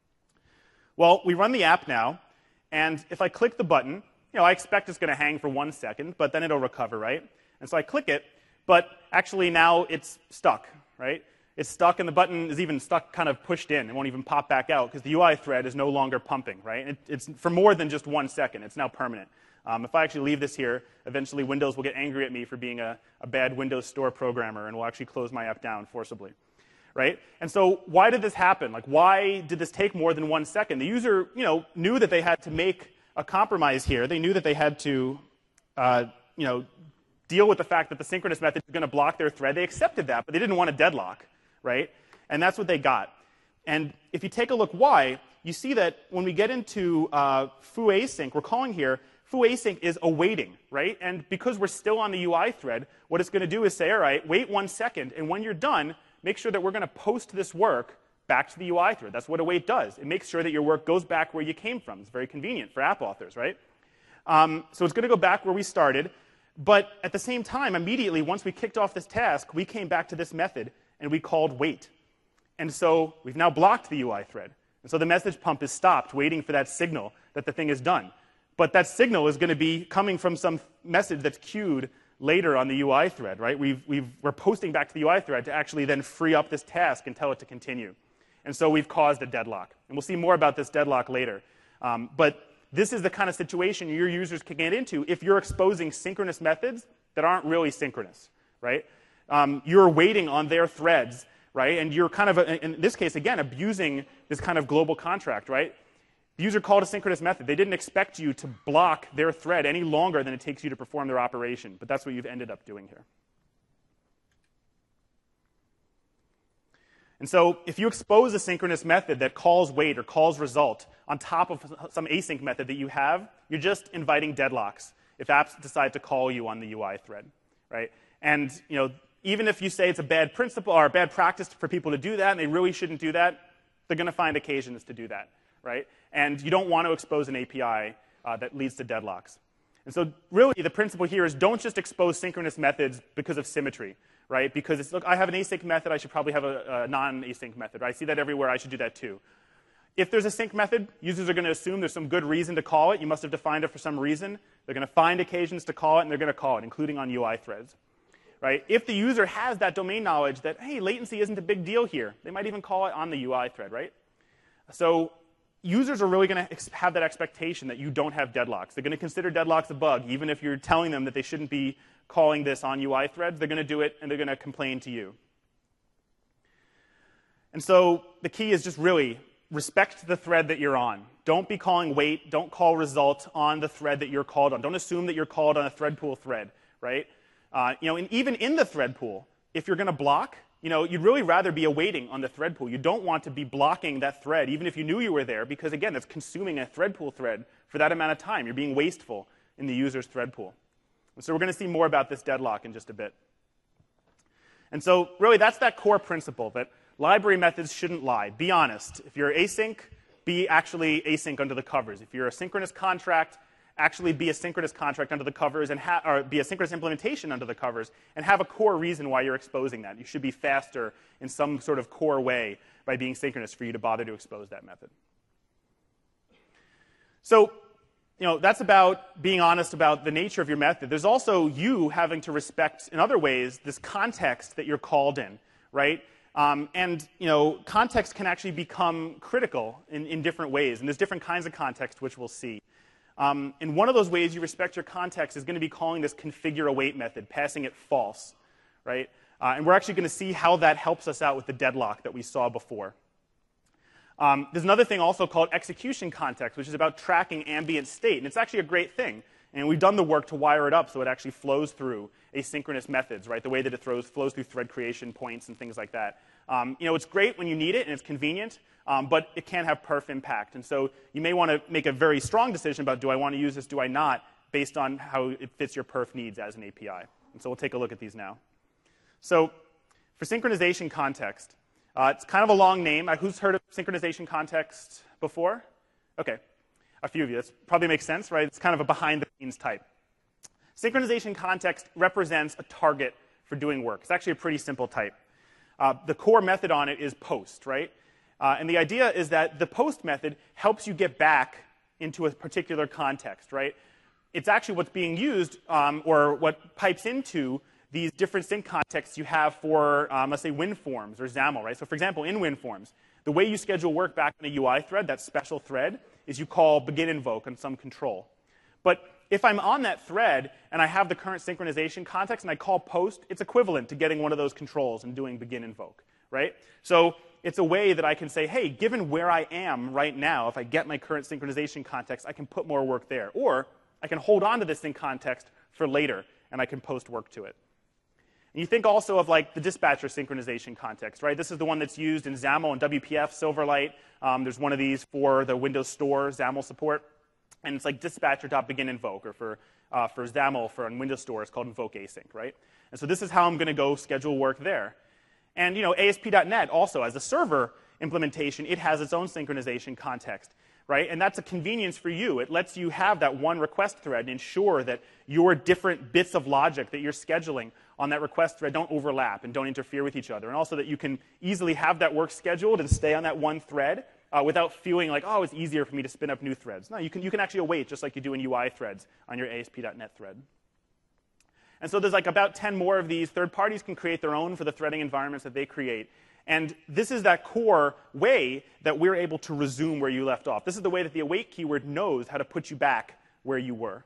Well, we run the app now. And if I click the button, you know, I expect it's going to hang for one second, but then it'll recover, right? And so I click it, but actually now it's stuck, right? It's stuck, and the button is even stuck, kind of pushed in. It won't even pop back out because the U I thread is no longer pumping, right? It, it's for more than just one second. It's now permanent. Um, if I actually leave this here, eventually Windows will get angry at me for being a, a bad Windows Store programmer and will actually close my app down forcibly, right? And so why did this happen? Like, why did this take more than one second? The user, you know, knew that they had to make a compromise here. They knew that they had to, uh, you know, deal with the fact that the synchronous method is going to block their thread. They accepted that, but they didn't want a deadlock. Right? And that's what they got. And if you take a look why, you see that when we get into uh, foo async, we're calling here, foo async is awaiting, right? And because we're still on the U I thread, what it's going to do is say, all right, wait one second, and when you're done, make sure that we're going to post this work back to the U I thread. That's what await does. It makes sure that your work goes back where you came from. It's very convenient for app authors, right? Um, so it's going to go back where we started. But at the same time, immediately, once we kicked off this task, we came back to this method, and we called wait. And so we've now blocked the U I thread. And so the message pump is stopped, waiting for that signal that the thing is done. But that signal is going to be coming from some message that's queued later on the U I thread, right? We've, we've, we're posting back to the U I thread to actually then free up this task and tell it to continue. And so we've caused a deadlock. And we'll see more about this deadlock later. Um, but this is the kind of situation your users can get into if you're exposing synchronous methods that aren't really synchronous, right? Um, you're waiting on their threads, right? And you're kind of, in this case, again, abusing this kind of global contract, right? The user called a synchronous method. They didn't expect you to block their thread any longer than it takes you to perform their operation. But that's what you've ended up doing here. And so if you expose a synchronous method that calls wait or calls result on top of some async method that you have, you're just inviting deadlocks if apps decide to call you on the U I thread, right? And, you know, even if you say it's a bad principle or a bad practice for people to do that, and they really shouldn't do that, they're going to find occasions to do that, right? And you don't want to expose an A P I uh, that leads to deadlocks. And so really the principle here is don't just expose synchronous methods because of symmetry, right? Because it's, look, I have an async method, I should probably have a, a non-async method. Right? I see that everywhere, I should do that too. If there's a sync method, users are going to assume there's some good reason to call it. You must have defined it for some reason. They're going to find occasions to call it, and they're going to call it, including on U I threads. Right? If the user has that domain knowledge that, hey, latency isn't a big deal here, they might even call it on the U I thread, right? So users are really going to have that expectation that you don't have deadlocks. They're going to consider deadlocks a bug, even if you're telling them that they shouldn't be calling this on U I threads. They're going to do it, and they're going to complain to you. And so the key is just really respect the thread that you're on. Don't be calling wait. Don't call result on the thread that you're called on. Don't assume that you're called on a thread pool thread, right? Uh, you know, and even in the thread pool, if you're going to block, you know, you'd really rather be awaiting on the thread pool. You don't want to be blocking that thread, even if you knew you were there, because again, that's consuming a thread pool thread for that amount of time. You're being wasteful in the user's thread pool. And so we're going to see more about this deadlock in just a bit. And so really, that's that core principle that library methods shouldn't lie. Be honest. If you're async, be actually async under the covers. If you're a synchronous contract, actually be a synchronous contract under the covers, and ha or be a synchronous implementation under the covers, and have a core reason why you're exposing that. You should be faster in some sort of core way by being synchronous for you to bother to expose that method. So, you know, that's about being honest about the nature of your method. There's also you having to respect, in other ways, this context that you're called in, right? Um, and, you know, context can actually become critical in, in different ways. And there's different kinds of context, which we'll see. Um, and one of those ways you respect your context is going to be calling this configure await method, passing it false, right? Uh, and we're actually going to see how that helps us out with the deadlock that we saw before. Um, there's another thing also called execution context, which is about tracking ambient state. And it's actually a great thing. And we've done the work to wire it up so it actually flows through asynchronous methods, right? The way that it throws, flows through thread creation points and things like that. Um, you know, it's great when you need it and it's convenient, um, but it can have perf impact. And so you may want to make a very strong decision about, do I want to use this, do I not, based on how it fits your perf needs as an A P I. And so we'll take a look at these now. So for synchronization context, uh, it's kind of a long name. Uh, who's heard of synchronization context before? OK. A few of you. That probably makes sense, right? It's kind of a behind-the-scenes type. Synchronization context represents a target for doing work. It's actually a pretty simple type. Uh, the core method on it is post, right? Uh, and the idea is that the post method helps you get back into a particular context, right? It's actually what's being used, um, or what pipes into these different sync contexts you have for, um, let's say, WinForms or XAML, right? So for example, in WinForms, the way you schedule work back in a U I thread, that special thread, is you call begin invoke on some control. But if I'm on that thread and I have the current synchronization context and I call post, it's equivalent to getting one of those controls and doing begin invoke, right? So it's a way that I can say, hey, given where I am right now, if I get my current synchronization context, I can put more work there. Or I can hold on to this sync context for later, and I can post work to it. And you think also of like the dispatcher synchronization context, right? This is the one that's used in XAML and W P F, Silverlight. Um, there's one of these for the Windows Store XAML support. And it's like dispatcher.beginInvoke, or for, uh, for XAML for on Windows Store, it's called invoke async, right? And so this is how I'm going to go schedule work there. And you know, A S P dot net also, as a server implementation, it has its own synchronization context, right? And that's a convenience for you. It lets you have that one request thread and ensure that your different bits of logic that you're scheduling on that request thread don't overlap and don't interfere with each other. And also that you can easily have that work scheduled and stay on that one thread uh, without feeling like, oh, it's easier for me to spin up new threads. No, you can, you can actually await just like you do in U I threads on your A S P dot net thread. And so there's like about ten more of these. Third parties can create their own for the threading environments that they create. And this is that core way that we're able to resume where you left off. This is the way that the await keyword knows how to put you back where you were.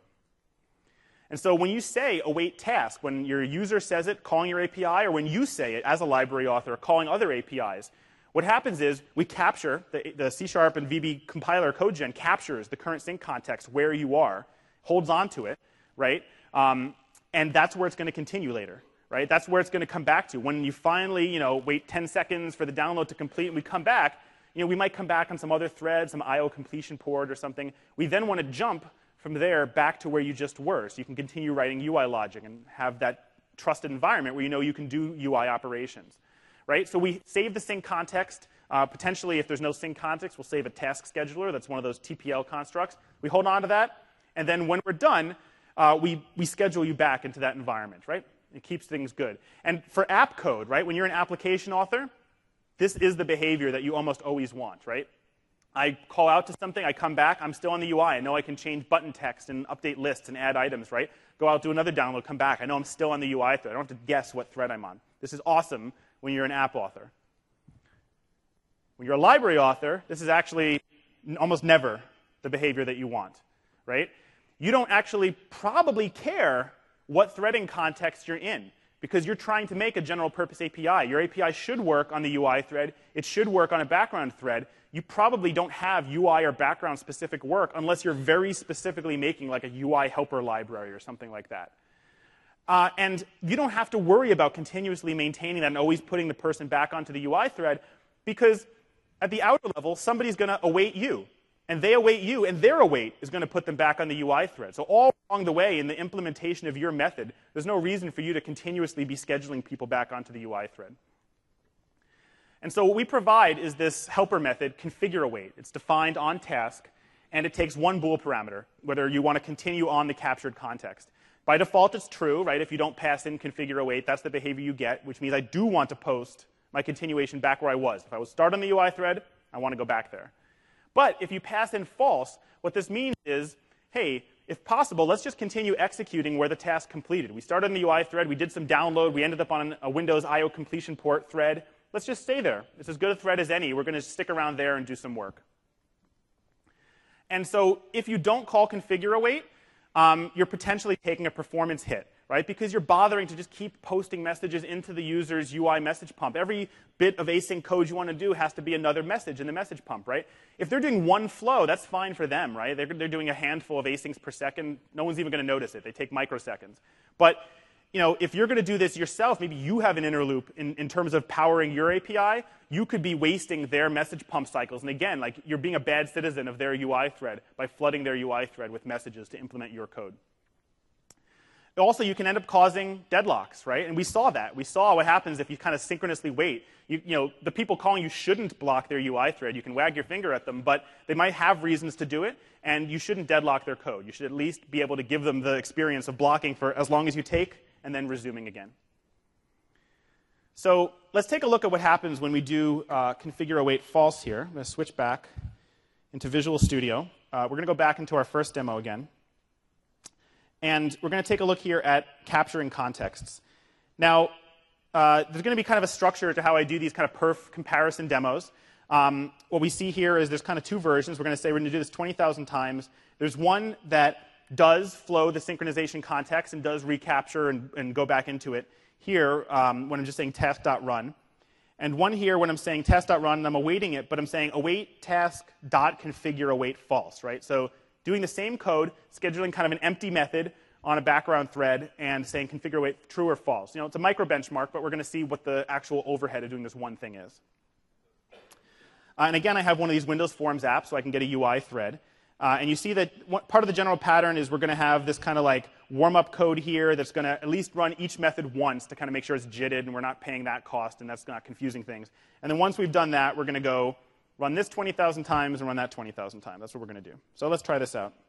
And so when you say await task, when your user says it calling your A P I, or when you say it as a library author calling other A P Is, what happens is we capture, the, the C sharp and V B compiler code gen captures the current sync context where you are, holds on to it, right? Um, and that's where it's going to continue later, right? That's where it's going to come back to. When you finally, you know, wait ten seconds for the download to complete and we come back, you know, we might come back on some other thread, some I O completion port or something. We then want to jump from there back to where you just were. So you can continue writing U I logic and have that trusted environment where you know you can do U I operations, right? So we save the sync context. Uh, potentially, if there's no sync context, we'll save a task scheduler. That's one of those T P L constructs. We hold on to that. And then when we're done, uh, we, we schedule you back into that environment, right? It keeps things good. And for app code, right, when you're an application author, this is the behavior that you almost always want, right? I call out to something, I come back, I'm still on the U I. I know I can change button text and update lists and add items, right? Go out, do another download, come back. I know I'm still on the U I thread. I don't have to guess what thread I'm on. This is awesome when you're an app author. When you're a library author, this is actually almost never the behavior that you want, right? You don't actually probably care what threading context you're in, because you're trying to make a general purpose A P I. Your A P I should work on the U I thread. It should work on a background thread. You probably don't have U I or background specific work unless you're very specifically making like a U I helper library or something like that. Uh, and you don't have to worry about continuously maintaining that and always putting the person back onto the U I thread, because at the outer level, somebody's going to await you. And they await you, and their await is going to put them back on the U I thread. So all along the way in the implementation of your method, there's no reason for you to continuously be scheduling people back onto the U I thread. And so what we provide is this helper method, configure await. It's defined on task, and it takes one bool parameter, whether you want to continue on the captured context. By default, it's true, right? If you don't pass in configure await, that's the behavior you get, which means I do want to post my continuation back where I was. If I was start on the U I thread, I want to go back there. But if you pass in false, what this means is, hey, if possible, let's just continue executing where the task completed. We started on the U I thread, we did some download, we ended up on a Windows I O completion port thread. Let's just stay there. It's as good a thread as any. We're going to stick around there and do some work. And so if you don't call configure await, um, you're potentially taking a performance hit, right? Because you're bothering to just keep posting messages into the user's U I message pump. Every bit of async code you want to do has to be another message in the message pump, right? If they're doing one flow, that's fine for them, right? They're, they're doing a handful of asyncs per second. No one's even going to notice it. They take microseconds. But you know, if you're going to do this yourself, maybe you have an inner loop in, in terms of powering your A P I, you could be wasting their message pump cycles. And again, like you're being a bad citizen of their U I thread by flooding their U I thread with messages to implement your code. Also, you can end up causing deadlocks, right? And we saw that. We saw what happens if you kind of synchronously wait. You, you know, the people calling you shouldn't block their U I thread. You can wag your finger at them, but they might have reasons to do it, and you shouldn't deadlock their code. You should at least be able to give them the experience of blocking for as long as you take and then resuming again. So let's take a look at what happens when we do uh, configure await false here. I'm going to switch back into Visual Studio. Uh, we're going to go back into our first demo again. And we're going to take a look here at capturing contexts. Now, uh, there's going to be kind of a structure to how I do these kind of perf comparison demos. Um, what we see here is there's kind of two versions. We're going to say we're going to do this twenty thousand times. There's one that does flow the synchronization context and does recapture and, and go back into it here um, when I'm just saying task.run. And one here when I'm saying task.run and I'm awaiting it, but I'm saying await task.configure await false, right? So doing the same code, scheduling kind of an empty method on a background thread and saying configure await true or false. You know, it's a micro benchmark, but we're going to see what the actual overhead of doing this one thing is. Uh, and again, I have one of these Windows Forms apps, so I can get a U I thread. Uh, and you see that one, part of the general pattern is we're going to have this kind of like warm-up code here that's going to at least run each method once to kind of make sure it's jitted and we're not paying that cost and that's not confusing things. And then once we've done that, we're going to go run this twenty thousand times and run that twenty thousand times. That's what we're going to do. So let's try this out.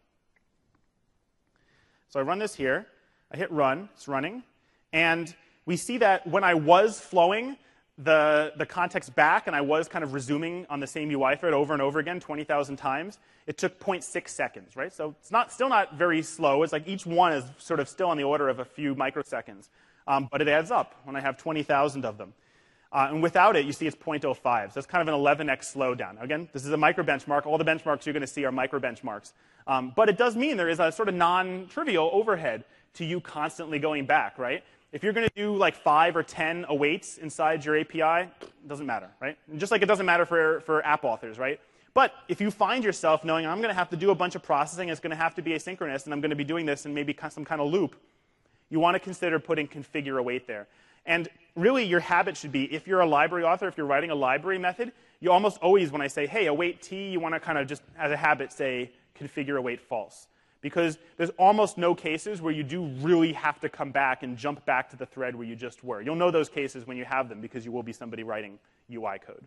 So I run this here. I hit run. It's running. And we see that when I was flowing the, the context back and I was kind of resuming on the same U I thread over and over again twenty thousand times, it took zero point six seconds, right? So it's not, still not very slow. It's like each one is sort of still on the order of a few microseconds. Um, but it adds up when I have twenty thousand of them. Uh, and without it, you see it's zero point zero five. So it's kind of an eleven x slowdown. Again, this is a micro benchmark. All the benchmarks you're going to see are micro benchmarks. Um, but it does mean there is a sort of non-trivial overhead to you constantly going back, right? If you're going to do like five or ten awaits inside your A P I, it doesn't matter, right? And just like it doesn't matter for, for app authors, right? But if you find yourself knowing I'm going to have to do a bunch of processing, it's going to have to be asynchronous, and I'm going to be doing this in maybe some kind of loop, you want to consider putting configure await there. And really, your habit should be, if you're a library author, if you're writing a library method, you almost always, when I say, hey, await T, you want to kind of just, as a habit, say configure await false. Because there's almost no cases where you do really have to come back and jump back to the thread where you just were. You'll know those cases when you have them because you will be somebody writing U I code.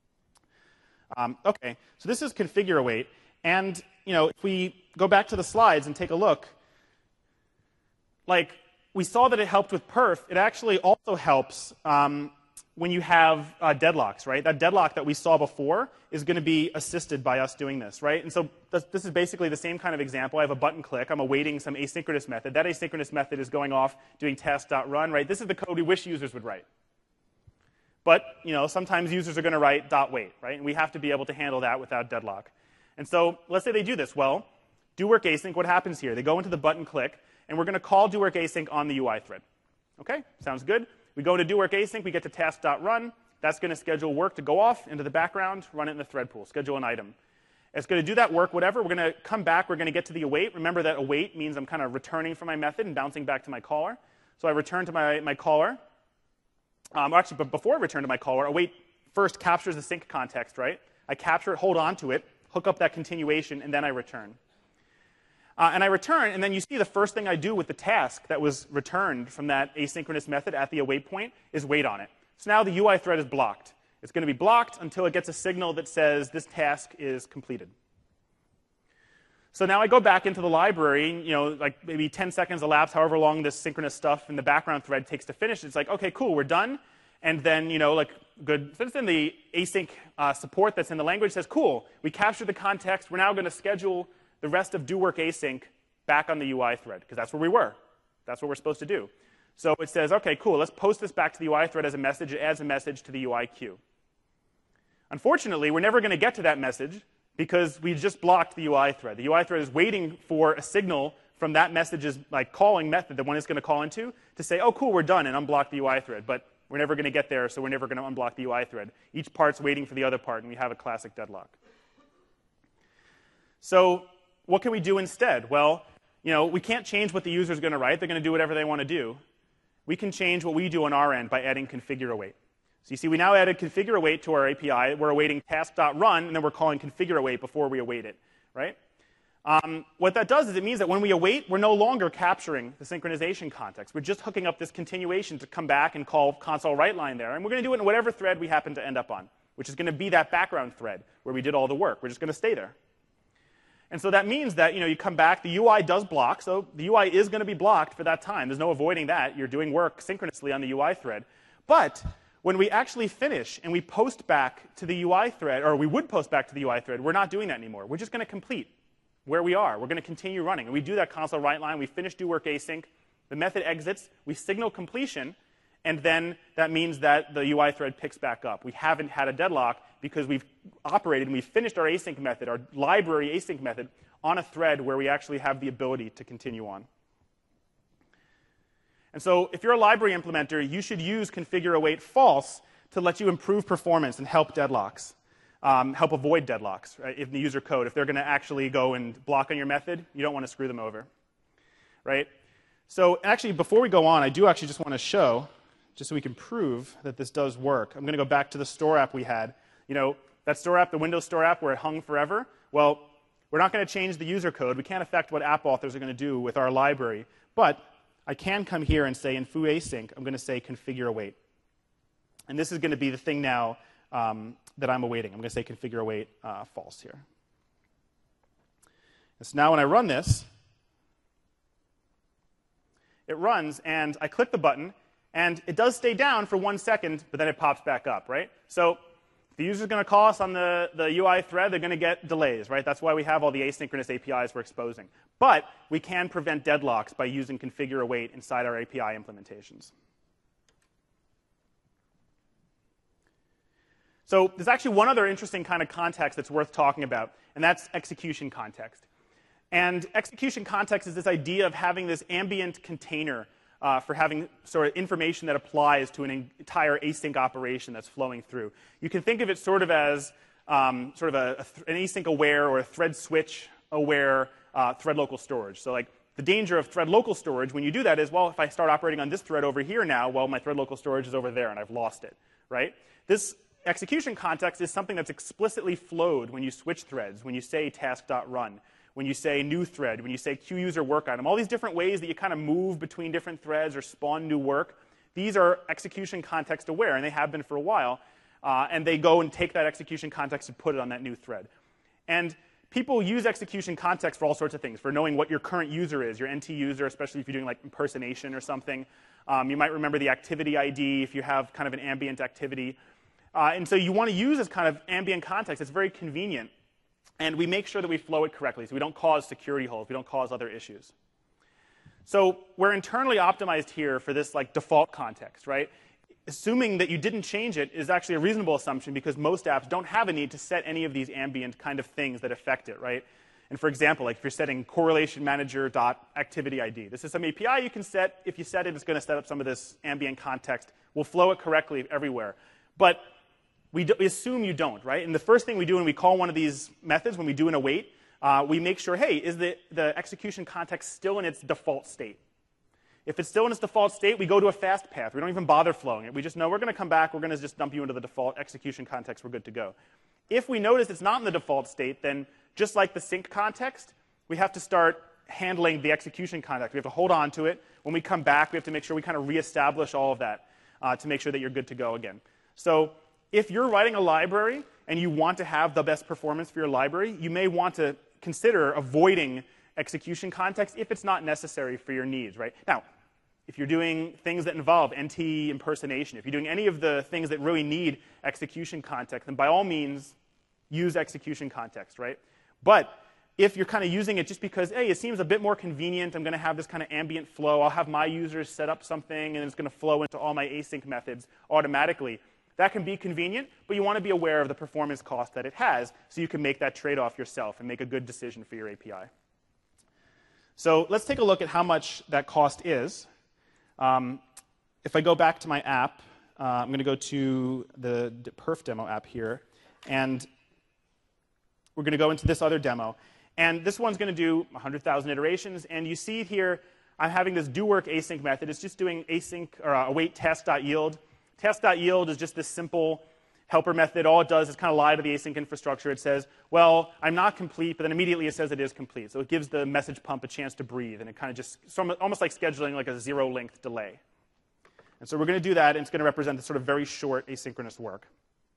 Um, OK, so this is configure await. And you know, if we go back to the slides and take a look, like, we saw that it helped with perf. It actually also helps um, when you have uh, deadlocks, right? That deadlock that we saw before is going to be assisted by us doing this, right? And so th this is basically the same kind of example. I have a button click. I'm awaiting some asynchronous method. That asynchronous method is going off doing task.run, right? This is the code we wish users would write. But you know, sometimes users are going to write .wait, right? And we have to be able to handle that without deadlock. And so let's say they do this. Well, do work async, what happens here? They go into the button click, and we're going to call do work async on the U I thread. Okay, sounds good. We go to do work async, we get to task.run. That's going to schedule work to go off into the background, run it in the thread pool, schedule an item. It's going to do that work, whatever. We're going to come back. We're going to get to the await. Remember that await means I'm kind of returning from my method and bouncing back to my caller. So I return to my, my caller. Um, actually, but before I return to my caller, await first captures the sync context, right? I capture it, hold on to it, hook up that continuation, and then I return. Uh, and I return, and then you see the first thing I do with the task that was returned from that asynchronous method at the await point is wait on it. So now the U I thread is blocked. It's going to be blocked until it gets a signal that says this task is completed. So now I go back into the library, you know, like maybe ten seconds elapse, however long this synchronous stuff in the background thread takes to finish. It's like, okay, cool, we're done. And then, you know, like good, since then the async uh, support that's in the language says, cool, we captured the context. We're now going to schedule the rest of do work async back on the U I thread, because that's where we were. That's what we're supposed to do. So it says, okay, cool, let's post this back to the U I thread as a message. It adds a message to the U I queue. Unfortunately, we're never going to get to that message because we just blocked the U I thread. The U I thread is waiting for a signal from that message's like calling method, the one it's going to call into, to say, oh, cool, we're done, and unblock the U I thread. But we're never going to get there, so we're never going to unblock the U I thread. Each part's waiting for the other part, and we have a classic deadlock. So what can we do instead? Well, you know, we can't change what the user is going to write. They're going to do whatever they want to do. We can change what we do on our end by adding configure await. So you see, we now added configure await to our A P I. We're awaiting task.run, and then we're calling configure await before we await it, right? Um, what that does is it means that when we await, we're no longer capturing the synchronization context. We're just hooking up this continuation to come back and call console write line there. And we're going to do it in whatever thread we happen to end up on, which is going to be that background thread where we did all the work. We're just going to stay there. And so that means that, you know, you come back, the U I does block, so the U I is going to be blocked for that time. There's no avoiding that. You're doing work synchronously on the U I thread. But when we actually finish and we post back to the U I thread, or we would post back to the U I thread, we're not doing that anymore. We're just going to complete where we are. We're going to continue running. And we do that console write line. We finish do work async. The method exits. We signal completion. And then that means that the U I thread picks back up. We haven't had a deadlock because we've operated and we've finished our async method, our library async method, on a thread where we actually have the ability to continue on. And so if you're a library implementer, you should use configure await false to let you improve performance and help deadlocks, um, help avoid deadlocks, right? In the user code, if they're going to actually go and block on your method, you don't want to screw them over, right? So actually, before we go on, I do actually just want to show, just so we can prove that this does work. I'm going to go back to the store app we had. You know, that store app, the Windows Store app where it hung forever, well, we're not going to change the user code. We can't affect what app authors are going to do with our library. But I can come here and say in foo async, I'm going to say configure await. And this is going to be the thing now um, that I'm awaiting. I'm going to say configure await uh, false here. And so now when I run this, it runs, and I click the button, and it does stay down for one second, but then it pops back up, right? So the user's going to call us on the, the U I thread. They're going to get delays, right? That's why we have all the asynchronous A P Is we're exposing. But we can prevent deadlocks by using configure await inside our A P I implementations. So there's actually one other interesting kind of context that's worth talking about, and that's execution context. And execution context is this idea of having this ambient container Uh, for having sort of information that applies to an entire async operation that's flowing through. You can think of it sort of as um, sort of a, a th an async aware or a thread switch aware uh, thread local storage. So like the danger of thread local storage when you do that is, well, if I start operating on this thread over here now, well, my thread local storage is over there and I've lost it, right? This execution context is something that's explicitly flowed when you switch threads, when you say task.run. When you say new thread, when you say queue user work item, all these different ways that you kind of move between different threads or spawn new work, these are execution context aware, and they have been for a while. Uh, and they go and take that execution context and put it on that new thread. And people use execution context for all sorts of things, for knowing what your current user is, your N T user, especially if you're doing like impersonation or something. Um, you might remember the activity I D if you have kind of an ambient activity. Uh, and so you want to use this kind of ambient context. It's very convenient. And we make sure that we flow it correctly so we don't cause security holes, we don't cause other issues. So we're internally optimized here for this like default context, right? Assuming that you didn't change it is actually a reasonable assumption because most apps don't have a need to set any of these ambient kind of things that affect it, right? And for example, like if you're setting correlation manager dot activity I D, this is some A P I you can set. If you set it, it's going to set up some of this ambient context. We'll flow it correctly everywhere. But we, do, we assume you don't, right? And the first thing we do when we call one of these methods, when we do an await, uh, we make sure, hey, is the, the execution context still in its default state? If it's still in its default state, we go to a fast path. We don't even bother flowing it. We just know we're going to come back. We're going to just dump you into the default execution context. We're good to go. If we notice it's not in the default state, then just like the sync context, we have to start handling the execution context. We have to hold on to it. When we come back, we have to make sure we kind of reestablish all of that uh, to make sure that you're good to go again. So if you're writing a library and you want to have the best performance for your library, you may want to consider avoiding execution context if it's not necessary for your needs, right? Now, if you're doing things that involve N T impersonation, if you're doing any of the things that really need execution context, then by all means, use execution context, right? But if you're kind of using it just because, hey, it seems a bit more convenient, I'm going to have this kind of ambient flow, I'll have my users set up something, and it's going to flow into all my async methods automatically, that can be convenient, but you want to be aware of the performance cost that it has so you can make that trade-off yourself and make a good decision for your A P I. So let's take a look at how much that cost is. Um, if I go back to my app, uh, I'm going to go to the perf demo app here, and we're going to go into this other demo. And this one's going to do one hundred thousand iterations. And you see here, I'm having this do work async method. It's just doing async or uh, await test.yield. Test.yield is just this simple helper method. All it does is kind of lie to the async infrastructure. It says, well, I'm not complete, but then immediately it says it is complete. So it gives the message pump a chance to breathe. And it kind of just, so almost like scheduling like a zero-length delay. And so we're going to do that, and it's going to represent this sort of very short asynchronous work.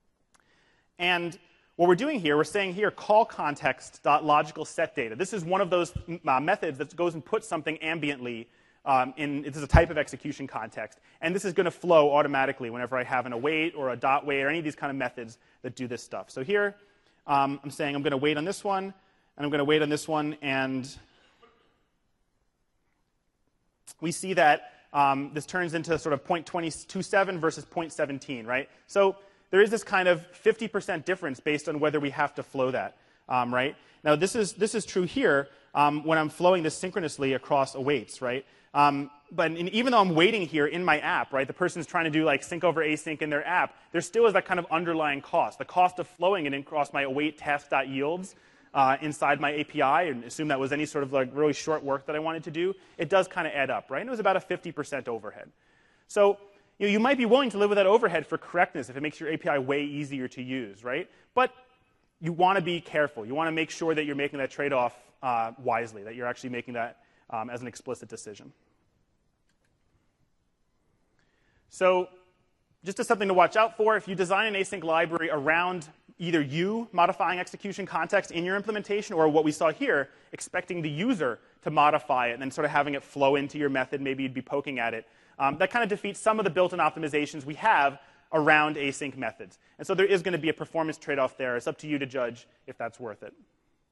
And what we're doing here, we're saying here, call context.logical set data. This is one of those uh, methods that goes and puts something ambiently um, in, this is a type of execution context. And this is going to flow automatically whenever I have an await or a dot wait or any of these kind of methods that do this stuff. So here, um, I'm saying I'm going to wait on this one, and I'm going to wait on this one, and we see that um, this turns into sort of zero point two seven versus zero point one seven, right? So there is this kind of fifty percent difference based on whether we have to flow that, um, right? Now, this is, this is true here um, when I'm flowing this synchronously across awaits, right? Um, but in, even though I'm waiting here in my app, right, the person's trying to do like sync over async in their app, there still is that kind of underlying cost. The cost of flowing it across my await task.yields uh, inside my A P I, and assume that was any sort of like really short work that I wanted to do, it does kind of add up, right? And it was about a fifty percent overhead. So you know, you might be willing to live with that overhead for correctness if it makes your A P I way easier to use, right? But you want to be careful. You want to make sure that you're making that trade-off uh, wisely, that you're actually making that um, as an explicit decision. So just as something to watch out for, if you design an async library around either you modifying execution context in your implementation or what we saw here, expecting the user to modify it and then sort of having it flow into your method, maybe you'd be poking at it, um, that kind of defeats some of the built-in optimizations we have around async methods. And so there is going to be a performance trade-off there. It's up to you to judge if that's worth it.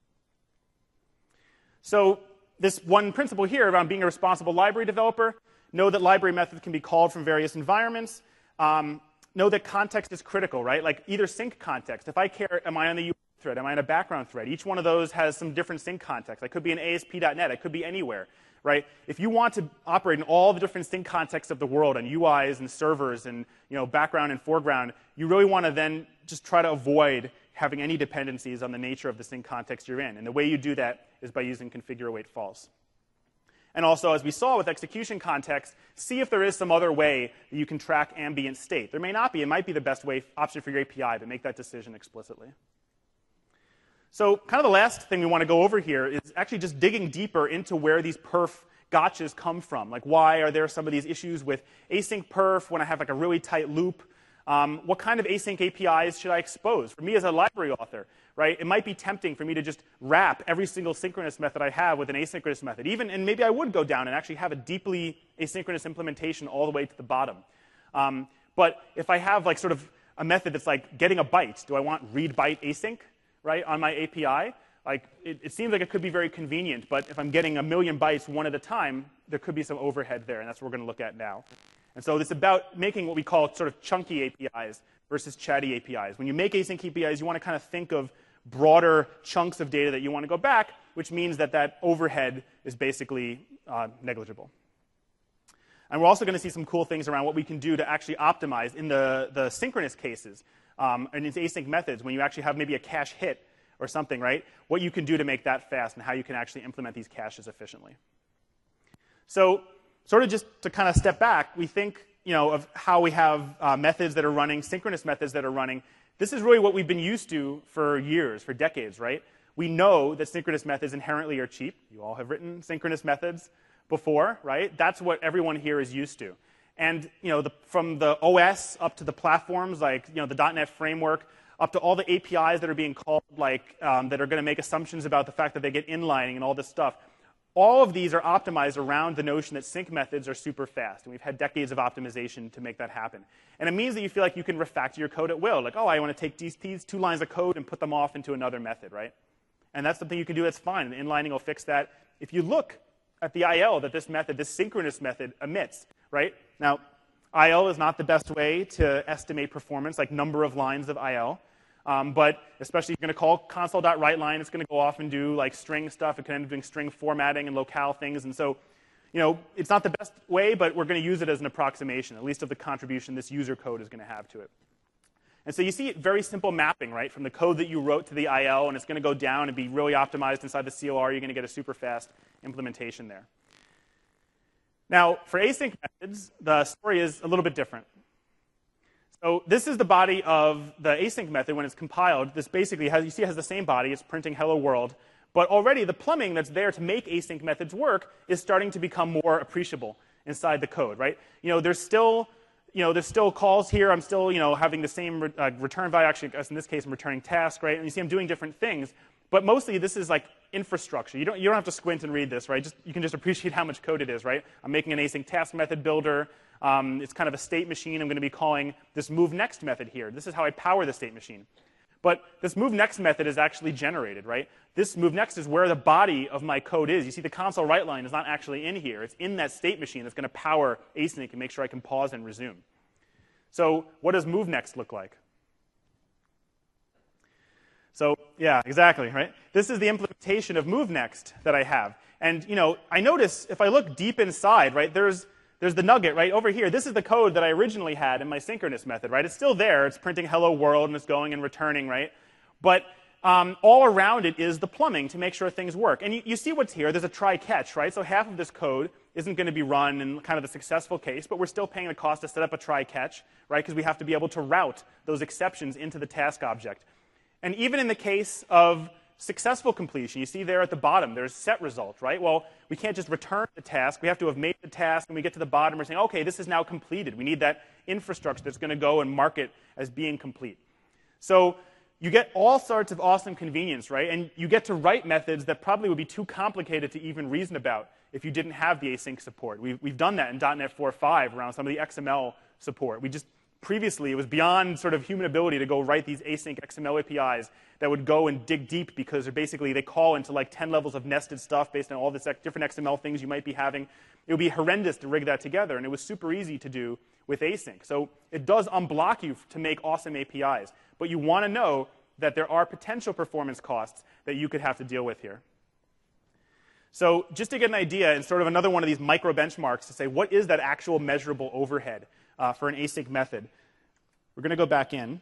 So this one principle here around being a responsible library developer, know that library methods can be called from various environments. Um, know that context is critical, right? Like either sync context. If I care, am I on the U I thread? Am I on a background thread? Each one of those has some different sync context. I could be in A S P dot net. I could be anywhere, right? If you want to operate in all the different sync contexts of the world and U Is and servers and you know background and foreground, you really want to then just try to avoid having any dependencies on the nature of the sync context you're in. And the way you do that is by using configure await false. And also, as we saw with execution context, see if there is some other way that you can track ambient state. There may not be. It might be the best way option for your A P I, but make that decision explicitly. So kind of the last thing we want to go over here is actually just digging deeper into where these perf gotchas come from. Like, why are there some of these issues with async perf when I have like a really tight loop? Um, what kind of async A P Is should I expose? For me as a library author, right, it might be tempting for me to just wrap every single synchronous method I have with an asynchronous method. Even, and maybe I would go down and actually have a deeply asynchronous implementation all the way to the bottom. Um, but if I have like sort of a method that's like getting a byte, do I want read byte async, right, on my A P I? Like, it, it seems like it could be very convenient, but if I'm getting a million bytes one at a time, there could be some overhead there, and that's what we're going to look at now. And so it's about making what we call sort of chunky A P Is versus chatty A P Is. When you make async A P Is, you want to kind of think of broader chunks of data that you want to go back, which means that that overhead is basically uh, negligible. And we're also going to see some cool things around what we can do to actually optimize in the, the synchronous cases um, and in async methods when you actually have maybe a cache hit or something, right? What you can do to make that fast and how you can actually implement these caches efficiently. So sort of just to kind of step back, we think you know, of how we have uh, methods that are running, synchronous methods that are running. This is really what we've been used to for years, for decades, right? We know that synchronous methods inherently are cheap. You all have written synchronous methods before, right? That's what everyone here is used to. And you know, the, from the O S up to the platforms like you know, the dot net framework, up to all the A P Is that are being called, like um, that are going to make assumptions about the fact that they get inlining and all this stuff. All of these are optimized around the notion that sync methods are super fast. And we've had decades of optimization to make that happen. And it means that you feel like you can refactor your code at will. Like, oh, I want to take these, these two lines of code and put them off into another method, right? And that's something you can do that's fine. And inlining will fix that. If you look at the I L that this method, this synchronous method, emits, right? Now, I L is not the best way to estimate performance, like number of lines of I L. Um, but especially if you're going to call console.writeLine, it's going to go off and do like string stuff. It can end up doing string formatting and locale things. And so, you know, it's not the best way, but we're going to use it as an approximation, at least of the contribution this user code is going to have to it. And so you see very simple mapping, right, from the code that you wrote to the I L, and it's going to go down and be really optimized inside the C O R. You're going to get a super fast implementation there. Now, for async methods, the story is a little bit different. So this is the body of the async method when it's compiled. This basically has, you see, it has the same body. It's printing hello world. But already the plumbing that's there to make async methods work is starting to become more appreciable inside the code, right? You know, there's still, you know, there's still calls here. I'm still, you know, having the same re uh, return value. Actually, in this case, I'm returning task, right? And you see I'm doing different things. But mostly this is like infrastructure. You don't, you don't have to squint and read this, right? Just, you can just appreciate how much code it is, right? I'm making an async task method builder. Um, it's kind of a state machine. I'm going to be calling this move next method here. This is how I power the state machine. But this move next method is actually generated, right? This move next is where the body of my code is. You see the console write line is not actually in here. It's in that state machine that's going to power async and make sure I can pause and resume. So what does move next look like? So yeah, exactly, right? This is the implementation of move next that I have. And you know, I notice if I look deep inside, right, there's There's the nugget right over here. This is the code that I originally had in my synchronous method, right? It's still there. It's printing hello world, and it's going and returning, right? But um, all around it is the plumbing to make sure things work. And you, you see what's here. There's a try-catch, right? So half of this code isn't going to be run in kind of the successful case, but we're still paying the cost to set up a try-catch, right? Because we have to be able to route those exceptions into the task object. And even in the case of successful completion, you see there at the bottom, there's set result, right? Well, we can't just return the task. We have to have made the task, and we get to the bottom, we're saying, okay, this is now completed. We need that infrastructure that's going to go and mark it as being complete. So you get all sorts of awesome convenience, right? And you get to write methods that probably would be too complicated to even reason about if you didn't have the async support. We've, we've done that in dot net four point five around some of the X M L support. We just Previously, it was beyond sort of human ability to go write these async X M L A P Is that would go and dig deep because they're basically they call into like ten levels of nested stuff based on all the different X M L things you might be having. It would be horrendous to rig that together, and it was super easy to do with async. So it does unblock you to make awesome A P Is, but you want to know that there are potential performance costs that you could have to deal with here. So just to get an idea, and sort of another one of these micro benchmarks to say what is that actual measurable overhead Uh, for an async method. We're going to go back in,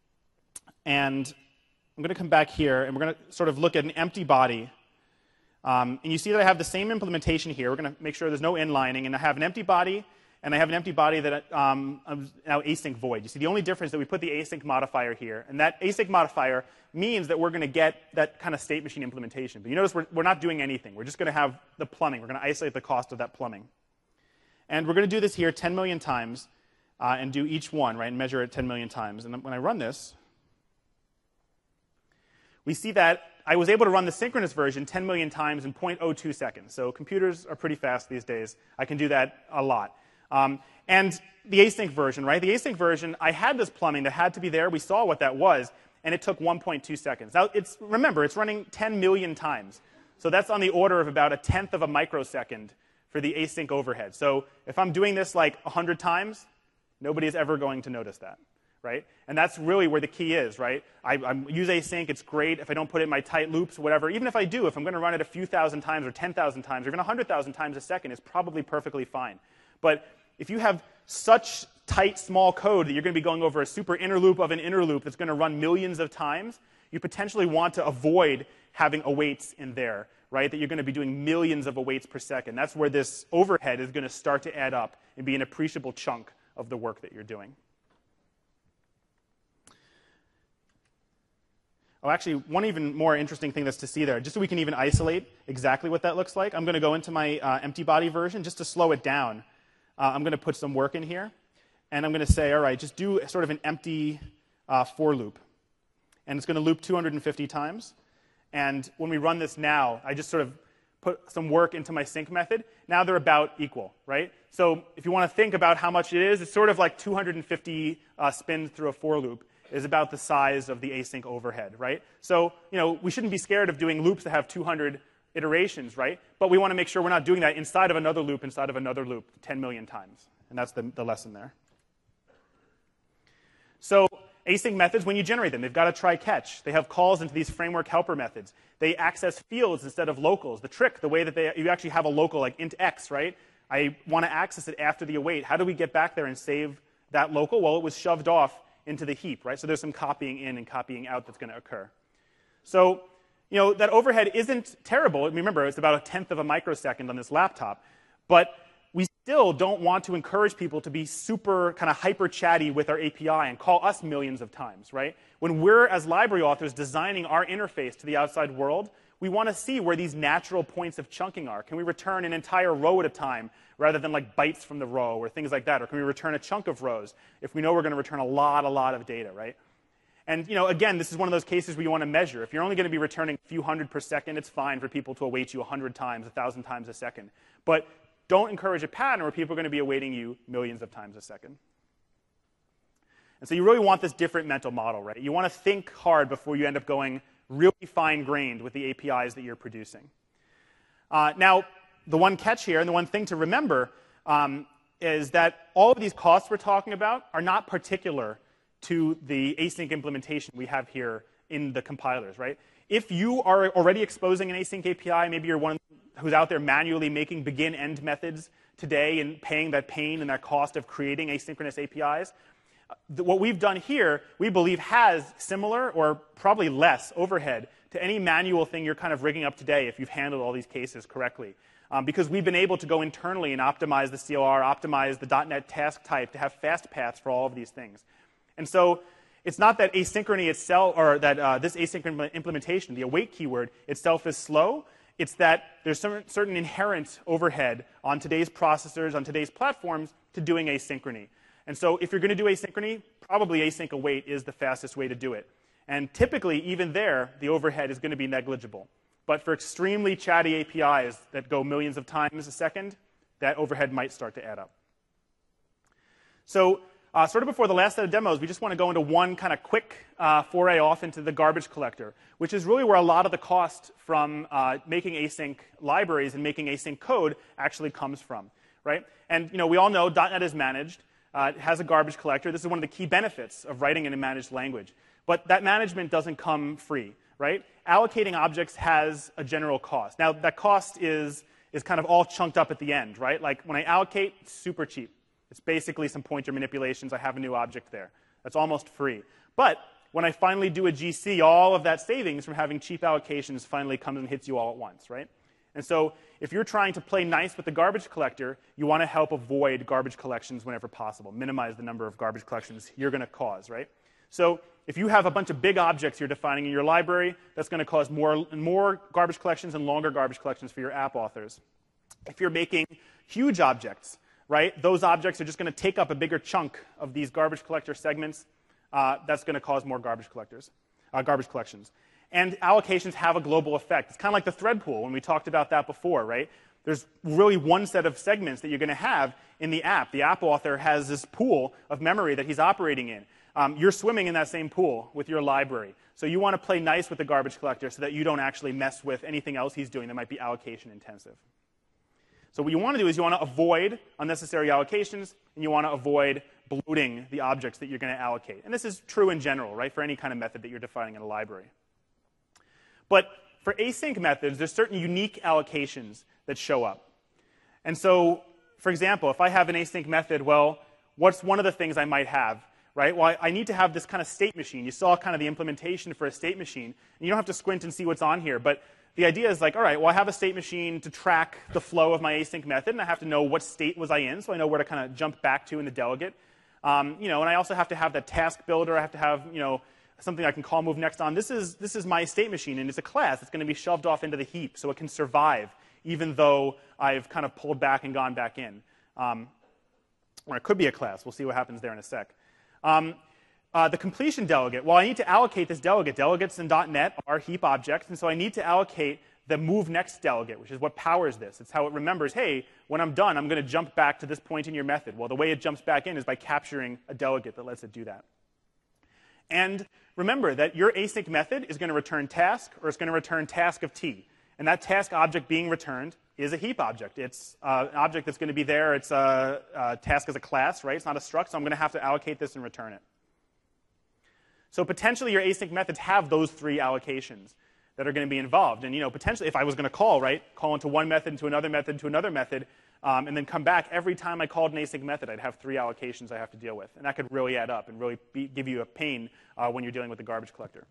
and I'm going to come back here, and we're going to sort of look at an empty body. Um, and you see that I have the same implementation here. We're going to make sure there's no inlining, and I have an empty body, and I have an empty body that um, I'm now async void. You see the only difference is that we put the async modifier here, and that async modifier means that we're going to get that kind of state machine implementation. But you notice we're, we're not doing anything. We're just going to have the plumbing. We're going to isolate the cost of that plumbing. And we're going to do this here ten million times. Uh, and do each one, right, and measure it ten million times. And when I run this, we see that I was able to run the synchronous version ten million times in zero point zero two seconds. So computers are pretty fast these days. I can do that a lot. Um, and the async version, right? The async version, I had this plumbing that had to be there. We saw what that was, and it took one point two seconds. Now, it's, remember, it's running ten million times. So that's on the order of about a tenth of a microsecond for the async overhead. So if I'm doing this like one hundred times, nobody is ever going to notice that, right? And that's really where the key is, right? I, I use async, it's great if I don't put it in my tight loops, whatever. Even if I do, if I'm going to run it a few thousand times or ten thousand times or even one hundred thousand times a second, it's probably perfectly fine. But if you have such tight, small code that you're going to be going over a super inner loop of an inner loop that's going to run millions of times, you potentially want to avoid having awaits in there, right? That you're going to be doing millions of awaits per second. That's where this overhead is going to start to add up and be an appreciable chunk of the work that you're doing. Oh, actually, one even more interesting thing that's to see there, just so we can even isolate exactly what that looks like, I'm going to go into my uh, empty body version just to slow it down. Uh, I'm going to put some work in here, and I'm going to say, all right, just do sort of an empty uh, for loop. And it's going to loop two hundred fifty times. And when we run this now, I just sort of put some work into my sync method. Now they're about equal, right? So if you want to think about how much it is, it's sort of like two hundred fifty uh, spins through a for loop is about the size of the async overhead, right? So, you know, we shouldn't be scared of doing loops that have two hundred iterations, right? But we want to make sure we're not doing that inside of another loop, inside of another loop, ten million times. And that's the, the lesson there. So async methods, when you generate them, they've got a try-catch. They have calls into these framework helper methods. They access fields instead of locals. The trick, the way that they, you actually have a local, like int x, right? I want to access it after the await. How do we get back there and save that local? Well, it was shoved off into the heap, right? So there's some copying in and copying out that's going to occur. So, you know, that overhead isn't terrible. Remember, it's about a tenth of a microsecond on this laptop. But we still don't want to encourage people to be super kind of hyper chatty with our A P I and call us millions of times, right? When we're, as library authors, designing our interface to the outside world, we want to see where these natural points of chunking are. Can we return an entire row at a time rather than like bytes from the row or things like that? Or can we return a chunk of rows if we know we're going to return a lot, a lot of data, right? And, you know, again, this is one of those cases where you want to measure. If you're only going to be returning a few hundred per second, it's fine for people to await you one hundred times, one thousand times a second. But don't encourage a pattern where people are going to be awaiting you millions of times a second. And so you really want this different mental model, right? You want to think hard before you end up going really fine-grained with the A P Is that you're producing. Uh, now, the one catch here and the one thing to remember um, is that all of these costs we're talking about are not particular to the async implementation we have here in the compilers, right? If you are already exposing an async A P I, maybe you're one who's out there manually making begin-end methods today and paying that pain and that cost of creating asynchronous A P Is, what we've done here, we believe, has similar or probably less overhead to any manual thing you're kind of rigging up today if you've handled all these cases correctly. Um, because we've been able to go internally and optimize the C O R, optimize the dot net task type to have fast paths for all of these things. And so it's not that asynchrony itself, or that uh, this async implementation, the await keyword itself, is slow. It's that there's some certain inherent overhead on today's processors, on today's platforms, to doing asynchrony. And so if you're going to do asynchrony, probably async await is the fastest way to do it. And typically, even there, the overhead is going to be negligible. But for extremely chatty A P Is that go millions of times a second, that overhead might start to add up. So uh, sort of before the last set of demos, we just want to go into one kind of quick uh, foray off into the garbage collector, which is really where a lot of the cost from uh, making async libraries and making async code actually comes from, right? And you know, we all know dot net is managed. Uh, it has a garbage collector. This is one of the key benefits of writing in a managed language. But that management doesn't come free, right? Allocating objects has a general cost. Now, that cost is, is kind of all chunked up at the end, right? Like when I allocate, it's super cheap. It's basically some pointer manipulations. I have a new object there. That's almost free. But when I finally do a G C, all of that savings from having cheap allocations finally comes and hits you all at once, right? And so if you're trying to play nice with the garbage collector, you want to help avoid garbage collections whenever possible, minimize the number of garbage collections you're going to cause, right? So if you have a bunch of big objects you're defining in your library, that's going to cause more and more garbage collections and longer garbage collections for your app authors. If you're making huge objects, right, those objects are just going to take up a bigger chunk of these garbage collector segments. Uh, that's going to cause more garbage collectors, uh, garbage collections. And allocations have a global effect. It's kind of like the thread pool when we talked about that before, right? There's really one set of segments that you're going to have in the app. The app author has this pool of memory that he's operating in. Um, you're swimming in that same pool with your library. So you want to play nice with the garbage collector so that you don't actually mess with anything else he's doing that might be allocation intensive. So what you want to do is you want to avoid unnecessary allocations, and you want to avoid bloating the objects that you're going to allocate. And this is true in general, right, for any kind of method that you're defining in a library. But for async methods, there's certain unique allocations that show up. And so, for example, if I have an async method, well, what's one of the things I might have? Right? Well, I need to have this kind of state machine. You saw kind of the implementation for a state machine. And you don't have to squint and see what's on here. But the idea is like, all right, well, I have a state machine to track the flow of my async method, and I have to know what state was I in, so I know where to kind of jump back to in the delegate. Um, you know, and I also have to have that task builder. I have to have, you know, something I can call move next on. This is, this is my state machine, and it's a class. It's going to be shoved off into the heap, so it can survive, even though I've kind of pulled back and gone back in. Um, or it could be a class. We'll see what happens there in a sec. Um, uh, the completion delegate, well, I need to allocate this delegate. Delegates in dot net are heap objects, and so I need to allocate the move next delegate, which is what powers this. It's how it remembers, hey, when I'm done, I'm going to jump back to this point in your method. Well, the way it jumps back in is by capturing a delegate that lets it do that. And remember that your async method is going to return task, or it's going to return task of t. And that task object being returned is a heap object. It's uh, an object that's going to be there. It's a, a task as a class, right? It's not a struct, so I'm going to have to allocate this and return it. So potentially your async methods have those three allocations that are going to be involved. And you know, potentially, if I was going to call, right, call into one method, to another method, to another method, um, and then come back, every time I called an async method, I'd have three allocations I have to deal with. And that could really add up and really be, give you a pain uh, when you're dealing with the garbage collector.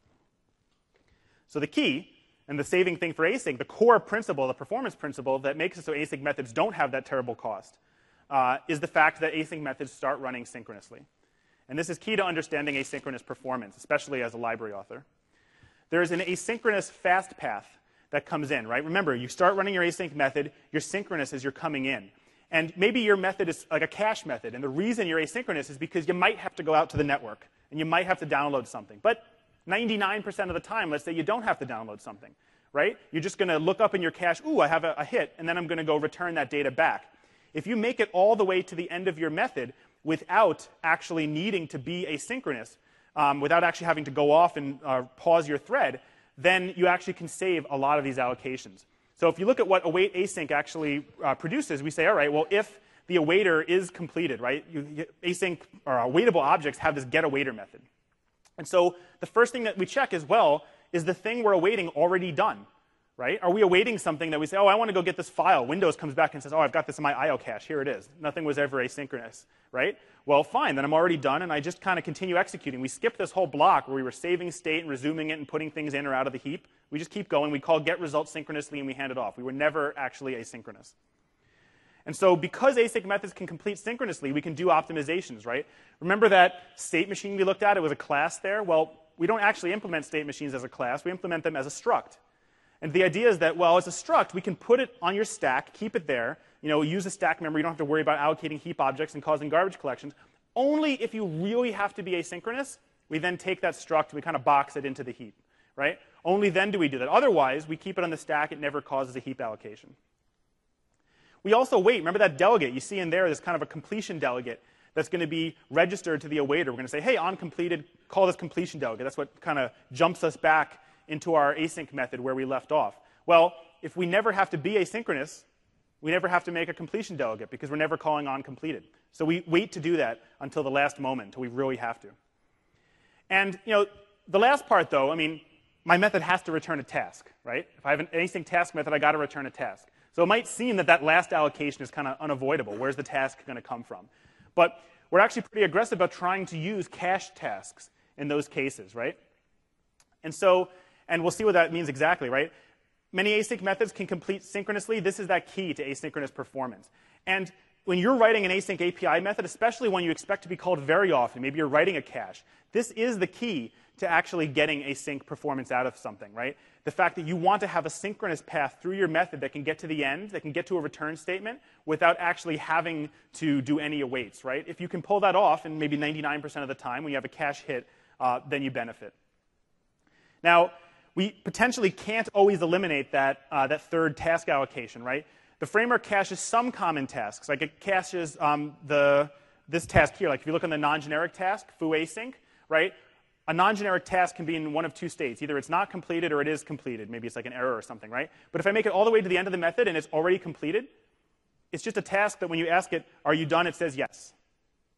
So the key, and the saving thing for async, the core principle, the performance principle that makes it so async methods don't have that terrible cost, uh, is the fact that async methods start running synchronously. And this is key to understanding asynchronous performance, especially as a library author. There's an asynchronous fast path that comes in, right? Remember, you start running your async method, you're synchronous as you're coming in. And maybe your method is like a cache method, and the reason you're asynchronous is because you might have to go out to the network, and you might have to download something. But ninety-nine percent of the time, let's say you don't have to download something, right? You're just going to look up in your cache, ooh, I have a, a hit, and then I'm going to go return that data back. If you make it all the way to the end of your method without actually needing to be asynchronous, um, without actually having to go off and uh, pause your thread, then you actually can save a lot of these allocations. So if you look at what await async actually uh, produces, we say, all right, well, if the awaiter is completed, right, you, you, async or awaitable objects have this getAwaiter method. And so the first thing that we check as well is the thing we're awaiting already done, right? Are we awaiting something that we say, oh, I want to go get this file. Windows comes back and says, oh, I've got this in my I O cache. Here it is. Nothing was ever asynchronous, right? Well, fine. Then I'm already done, and I just kind of continue executing. We skip this whole block where we were saving state and resuming it and putting things in or out of the heap. We just keep going. We call get results synchronously, and we hand it off. We were never actually asynchronous. And so because async methods can complete synchronously, we can do optimizations, right? Remember that state machine we looked at? It was a class there. Well, we don't actually implement state machines as a class. We implement them as a struct. And the idea is that, well, as a struct, we can put it on your stack, keep it there, you know, use a stack memory. You don't have to worry about allocating heap objects and causing garbage collections. Only if you really have to be asynchronous, we then take that struct and we kind of box it into the heap, right? Only then do we do that. Otherwise, we keep it on the stack. It never causes a heap allocation. We also wait. Remember that delegate? You see in there, there's kind of a completion delegate that's going to be registered to the awaiter. We're going to say, hey, on completed, call this completion delegate. That's what kind of jumps us back into our async method where we left off. Well, if we never have to be asynchronous, we never have to make a completion delegate because we're never calling on completed. So we wait to do that until the last moment, until we really have to. And you know, the last part, though, I mean, my method has to return a task, right? If I have an async task method, I got to return a task. So it might seem that that last allocation is kind of unavoidable. Where's the task going to come from? But we're actually pretty aggressive about trying to use cached tasks in those cases, right? And so, and we'll see what that means exactly, right? Many async methods can complete synchronously. This is that key to asynchronous performance. And when you're writing an async A P I method, especially when you expect to be called very often, maybe you're writing a cache, this is the key to actually getting async performance out of something, right? The fact that you want to have a synchronous path through your method that can get to the end, that can get to a return statement without actually having to do any awaits, right? If you can pull that off, and maybe ninety-nine percent of the time when you have a cache hit, uh, then you benefit. Now, we potentially can't always eliminate that, uh, that third task allocation, right? The framework caches some common tasks. Like it caches um, the, this task here. Like if you look on the non-generic task, foo async, right? A non-generic task can be in one of two states. Either it's not completed or it is completed. Maybe it's like an error or something, right? But if I make it all the way to the end of the method and it's already completed, it's just a task that when you ask it, are you done, it says yes. You know,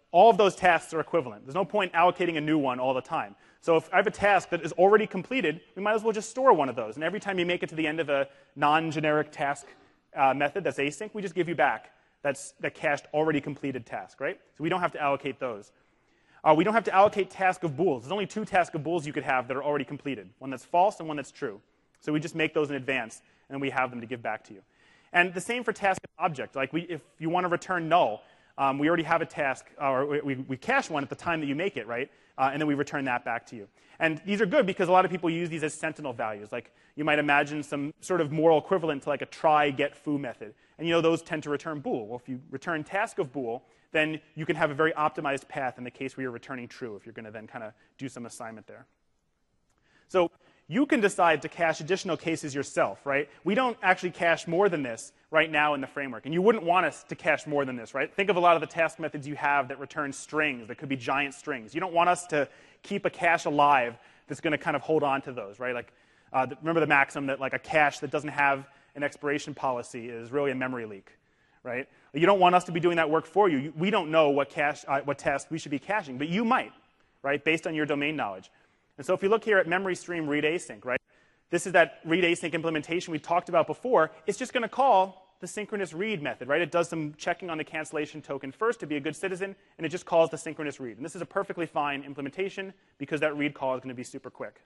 all of those tasks are equivalent. There's no point allocating a new one all the time. So if I have a task that is already completed, we might as well just store one of those. And every time you make it to the end of a non-generic task uh, method that's async, we just give you back that's that cached already completed task, right? So we don't have to allocate those. Uh, we don't have to allocate task of bools. There's only two task of bools you could have that are already completed, one that's false and one that's true. So we just make those in advance, and we have them to give back to you. And the same for task of object. Like we, if you want to return null, um, we already have a task, or we, we cache one at the time that you make it, right? Uh, and then we return that back to you. And these are good because a lot of people use these as sentinel values. Like you might imagine some sort of moral equivalent to like a try, get, foo method. And you know those tend to return bool. Well, if you return task of bool, then you can have a very optimized path in the case where you're returning true, if you're going to then kind of do some assignment there. So you can decide to cache additional cases yourself, right? We don't actually cache more than this right now in the framework. And you wouldn't want us to cache more than this, right? Think of a lot of the task methods you have that return strings, that could be giant strings. You don't want us to keep a cache alive that's going to kind of hold on to those, right? Like, uh, remember the maxim that like a cache that doesn't have an expiration policy is really a memory leak, right? You don't want us to be doing that work for you. We don't know what cache, uh, what task we should be caching, but you might, right, based on your domain knowledge. And so if you look here at memory stream read async, right, this is that read async implementation we talked about before. It's just going to call the synchronous read method, right? It does some checking on the cancellation token first to be a good citizen, and it just calls the synchronous read. And this is a perfectly fine implementation because that read call is going to be super quick.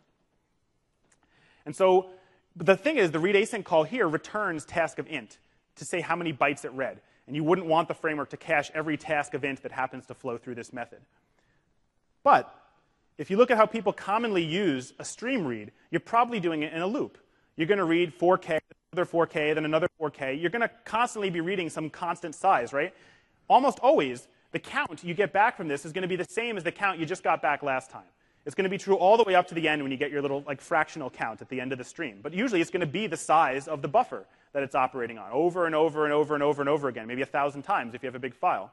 And so the thing is, the read async call here returns task of int to say how many bytes it read. And you wouldn't want the framework to cache every task of int that happens to flow through this method. But if you look at how people commonly use a stream read, you're probably doing it in a loop. You're going to read four K, another four K, then another four K. You're going to constantly be reading some constant size, right? Almost always, the count you get back from this is going to be the same as the count you just got back last time. It's going to be true all the way up to the end when you get your little like fractional count at the end of the stream. But usually it's going to be the size of the buffer that it's operating on over and over and over and over and over again, maybe a thousand times if you have a big file.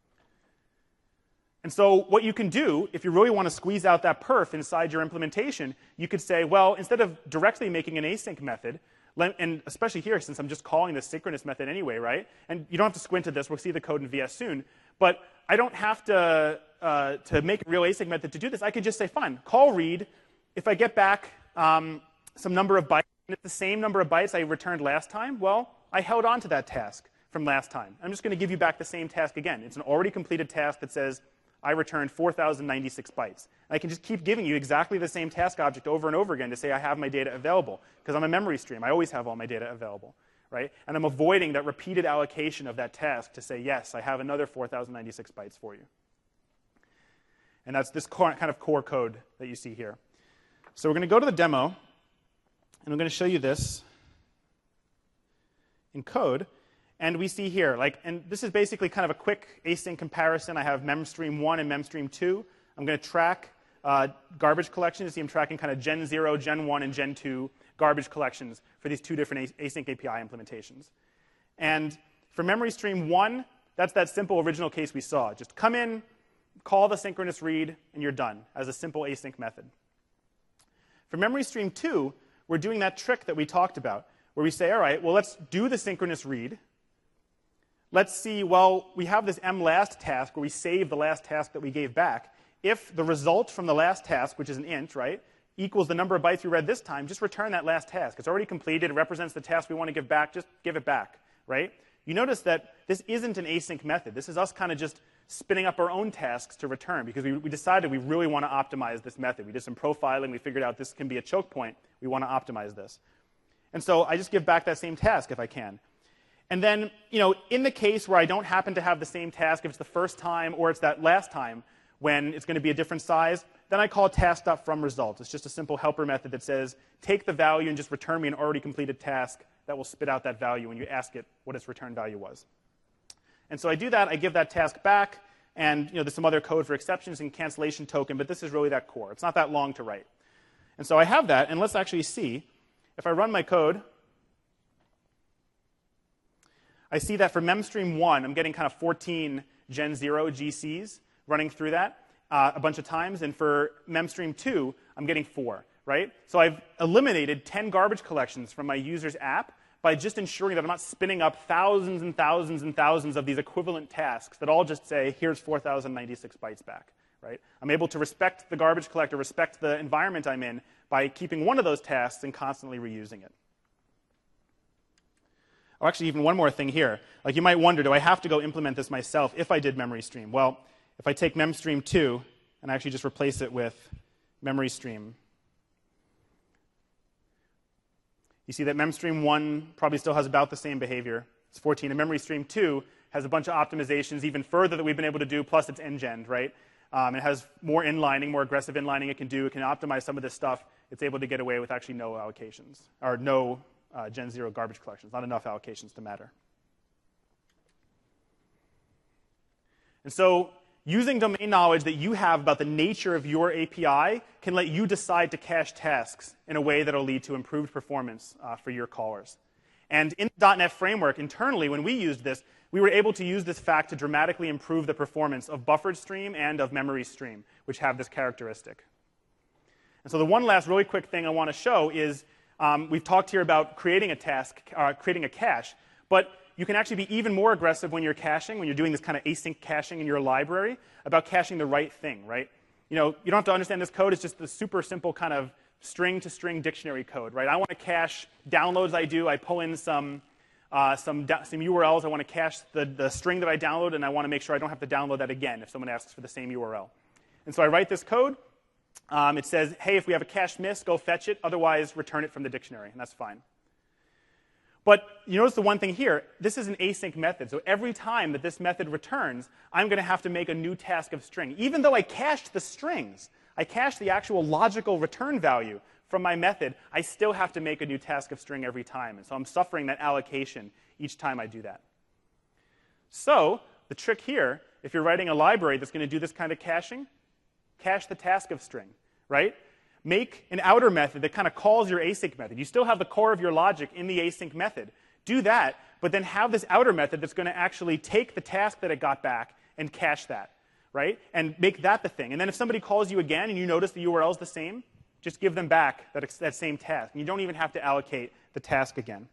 And so what you can do, if you really want to squeeze out that perf inside your implementation, you could say, well, instead of directly making an async method, and especially here, since I'm just calling this synchronous method anyway, right? And you don't have to squint at this. We'll see the code in V S soon. But I don't have to, uh, to make a real async method to do this. I could just say, fine, call read. If I get back um, some number of bytes, and it's the same number of bytes I returned last time, well, I held on to that task from last time. I'm just going to give you back the same task again. It's an already completed task that says, I returned four thousand ninety-six bytes. And I can just keep giving you exactly the same task object over and over again to say I have my data available, because I'm a memory stream. I always have all my data available, right? And I'm avoiding that repeated allocation of that task to say, yes, I have another four thousand ninety-six bytes for you. And that's this core, kind of core code that you see here. So we're going to go to the demo, and I'm going to show you this in code. And we see here, like, and this is basically kind of a quick async comparison. I have memstream one and memstream two. I'm going to track uh, garbage collections. You see I'm tracking kind of gen zero, gen one, and gen two garbage collections for these two different async A P I implementations. And for memory stream one, that's that simple original case we saw. Just come in, call the synchronous read, and you're done as a simple async method. For memory stream two, we're doing that trick that we talked about, where we say, all right, well, let's do the synchronous read. Let's see, well, we have this mLast task where we save the last task that we gave back. If the result from the last task, which is an int, right, equals the number of bytes we read this time, just return that last task. It's already completed. It represents the task we want to give back. Just give it back, right? You notice that this isn't an async method. This is us kind of just spinning up our own tasks to return because we, we decided we really want to optimize this method. We did some profiling. We figured out this can be a choke point. We want to optimize this. And so I just give back that same task if I can. And then, you know, in the case where I don't happen to have the same task, if it's the first time or it's that last time when it's going to be a different size, then I call task.fromResult. It's just a simple helper method that says, take the value and just return me an already completed task that will spit out that value when you ask it what its return value was. And so I do that. I give that task back. And you know, there's some other code for exceptions and cancellation token, but this is really that core. It's not that long to write. And so I have that. And let's actually see. If I run my code, I see that for memstream one, I'm getting kind of fourteen gen zero G Cs running through that uh, a bunch of times. And for memstream two, I'm getting four, right? So I've eliminated ten garbage collections from my user's app by just ensuring that I'm not spinning up thousands and thousands and thousands of these equivalent tasks that all just say, here's four thousand ninety-six bytes back. Right? I'm able to respect the garbage collector, respect the environment I'm in by keeping one of those tasks and constantly reusing it. Oh, actually, even one more thing here. Like, you might wonder, do I have to go implement this myself if I did memory stream? Well, if I take memstream two and actually just replace it with memory stream, you see that memstream one probably still has about the same behavior. It's fourteen. And memory stream two has a bunch of optimizations even further that we've been able to do, plus it's engen, right? Um, it has more inlining, more aggressive inlining it can do. It can optimize some of this stuff. It's able to get away with actually no allocations, or no uh, Gen zero garbage collections, not enough allocations to matter. And so using domain knowledge that you have about the nature of your A P I can let you decide to cache tasks in a way that will lead to improved performance uh, for your callers. And in the .NET framework, internally, when we used this, we were able to use this fact to dramatically improve the performance of buffered stream and of memory stream, which have this characteristic. And so the one last really quick thing I want to show is um, we've talked here about creating a task, uh, creating a cache, but you can actually be even more aggressive when you're caching, when you're doing this kind of async caching in your library, about caching the right thing, right? You know, you don't have to understand this code. It's just the super simple kind of string-to-string dictionary code, right? I want to cache downloads I do. I pull in some, uh, some, some U R Ls. I want to cache the, the string that I download, and I want to make sure I don't have to download that again if someone asks for the same U R L. And so I write this code. Um, it says, hey, if we have a cache miss, go fetch it. Otherwise, return it from the dictionary, and that's fine. But you notice the one thing here, this is an async method. So every time that this method returns, I'm going to have to make a new task of string. Even though I cached the strings, I cached the actual logical return value from my method, I still have to make a new task of string every time. And so I'm suffering that allocation each time I do that. So the trick here, if you're writing a library that's going to do this kind of caching, cache the task of string, right? Make an outer method that kind of calls your async method. You still have the core of your logic in the async method. Do that, but then have this outer method that's going to actually take the task that it got back and cache that, right? And make that the thing. And then if somebody calls you again and you notice the U R L is the same, just give them back that, that same task. And you don't even have to allocate the task again.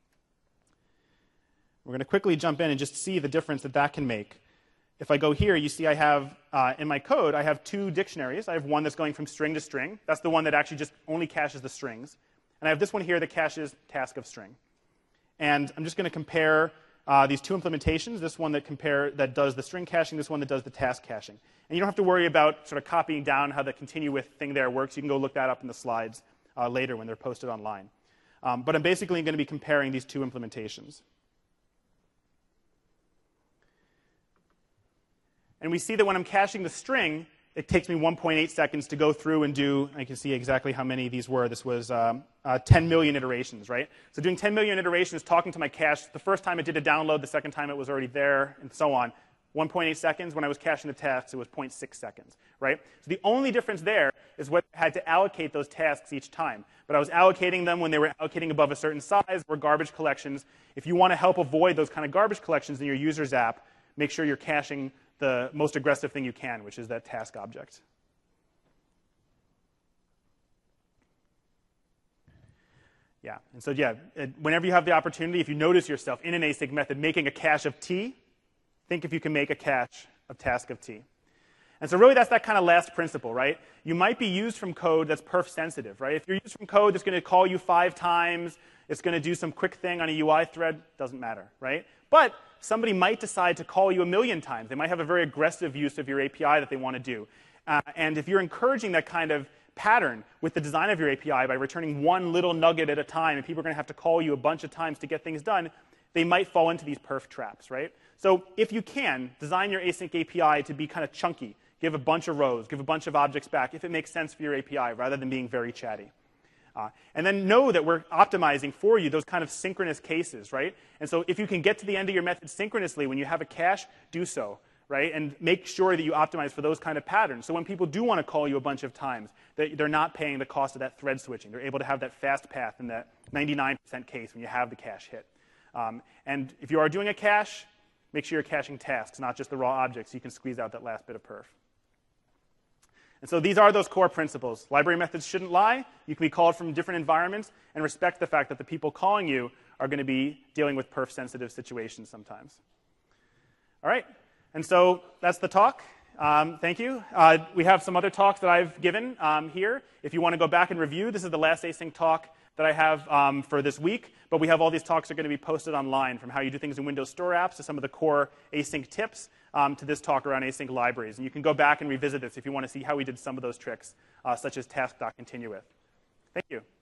We're going to quickly jump in and just see the difference that that can make. If I go here, you see I have, uh, in my code, I have two dictionaries. I have one that's going from string to string. That's the one that actually just only caches the strings. And I have this one here that caches task of string. And I'm just going to compare uh, these two implementations, this one that, compare, that does the string caching, this one that does the task caching. And you don't have to worry about sort of copying down how the continue with thing there works. You can go look that up in the slides uh, later when they're posted online. Um, but I'm basically going to be comparing these two implementations. And we see that when I'm caching the string, it takes me one point eight seconds to go through and do, I can see exactly how many these were. This was um, uh, ten million iterations, right? So doing ten million iterations, talking to my cache, the first time it did a download, the second time it was already there, and so on. one point eight seconds. When I was caching the tasks, it was zero point six seconds, right? So the only difference there is what I had to allocate those tasks each time. But I was allocating them when they were allocating above a certain size, or garbage collections. If you want to help avoid those kind of garbage collections in your user's app, make sure you're caching the most aggressive thing you can, which is that task object. Yeah, and so yeah, it, whenever you have the opportunity, if you notice yourself in an async method making a cache of t, think if you can make a cache of task of t. And so really that's that kind of last principle, right? You might be used from code that's perf sensitive, right? If you're used from code that's going to call you five times, it's going to do some quick thing on a U I thread, doesn't matter, right? But somebody might decide to call you a million times. They might have a very aggressive use of your A P I that they want to do. Uh, and if you're encouraging that kind of pattern with the design of your A P I by returning one little nugget at a time, and people are going to have to call you a bunch of times to get things done, they might fall into these perf traps, right? So if you can, design your async A P I to be kind of chunky. Give a bunch of rows, give a bunch of objects back if it makes sense for your A P I rather than being very chatty. Uh, and then know that we're optimizing for you those kind of synchronous cases, right? And so if you can get to the end of your method synchronously when you have a cache, do so, right? And make sure that you optimize for those kind of patterns. So when people do want to call you a bunch of times, they're not paying the cost of that thread switching. They're able to have that fast path in that ninety-nine percent case when you have the cache hit. Um, and if you are doing a cache, make sure you're caching tasks, not just the raw objects, so you can squeeze out that last bit of perf. And so these are those core principles. Library methods shouldn't lie. You can be called from different environments, and respect the fact that the people calling you are going to be dealing with perf-sensitive situations sometimes. All right, and so that's the talk. Um, thank you. Uh, we have some other talks that I've given um, here. If you want to go back and review, this is the last async talk that I have um, for this week, but we have all these talks that are going to be posted online, from how you do things in Windows Store apps to some of the core async tips um, to this talk around async libraries. And you can go back and revisit this if you want to see how we did some of those tricks, uh, such as task.continuewith. Thank you.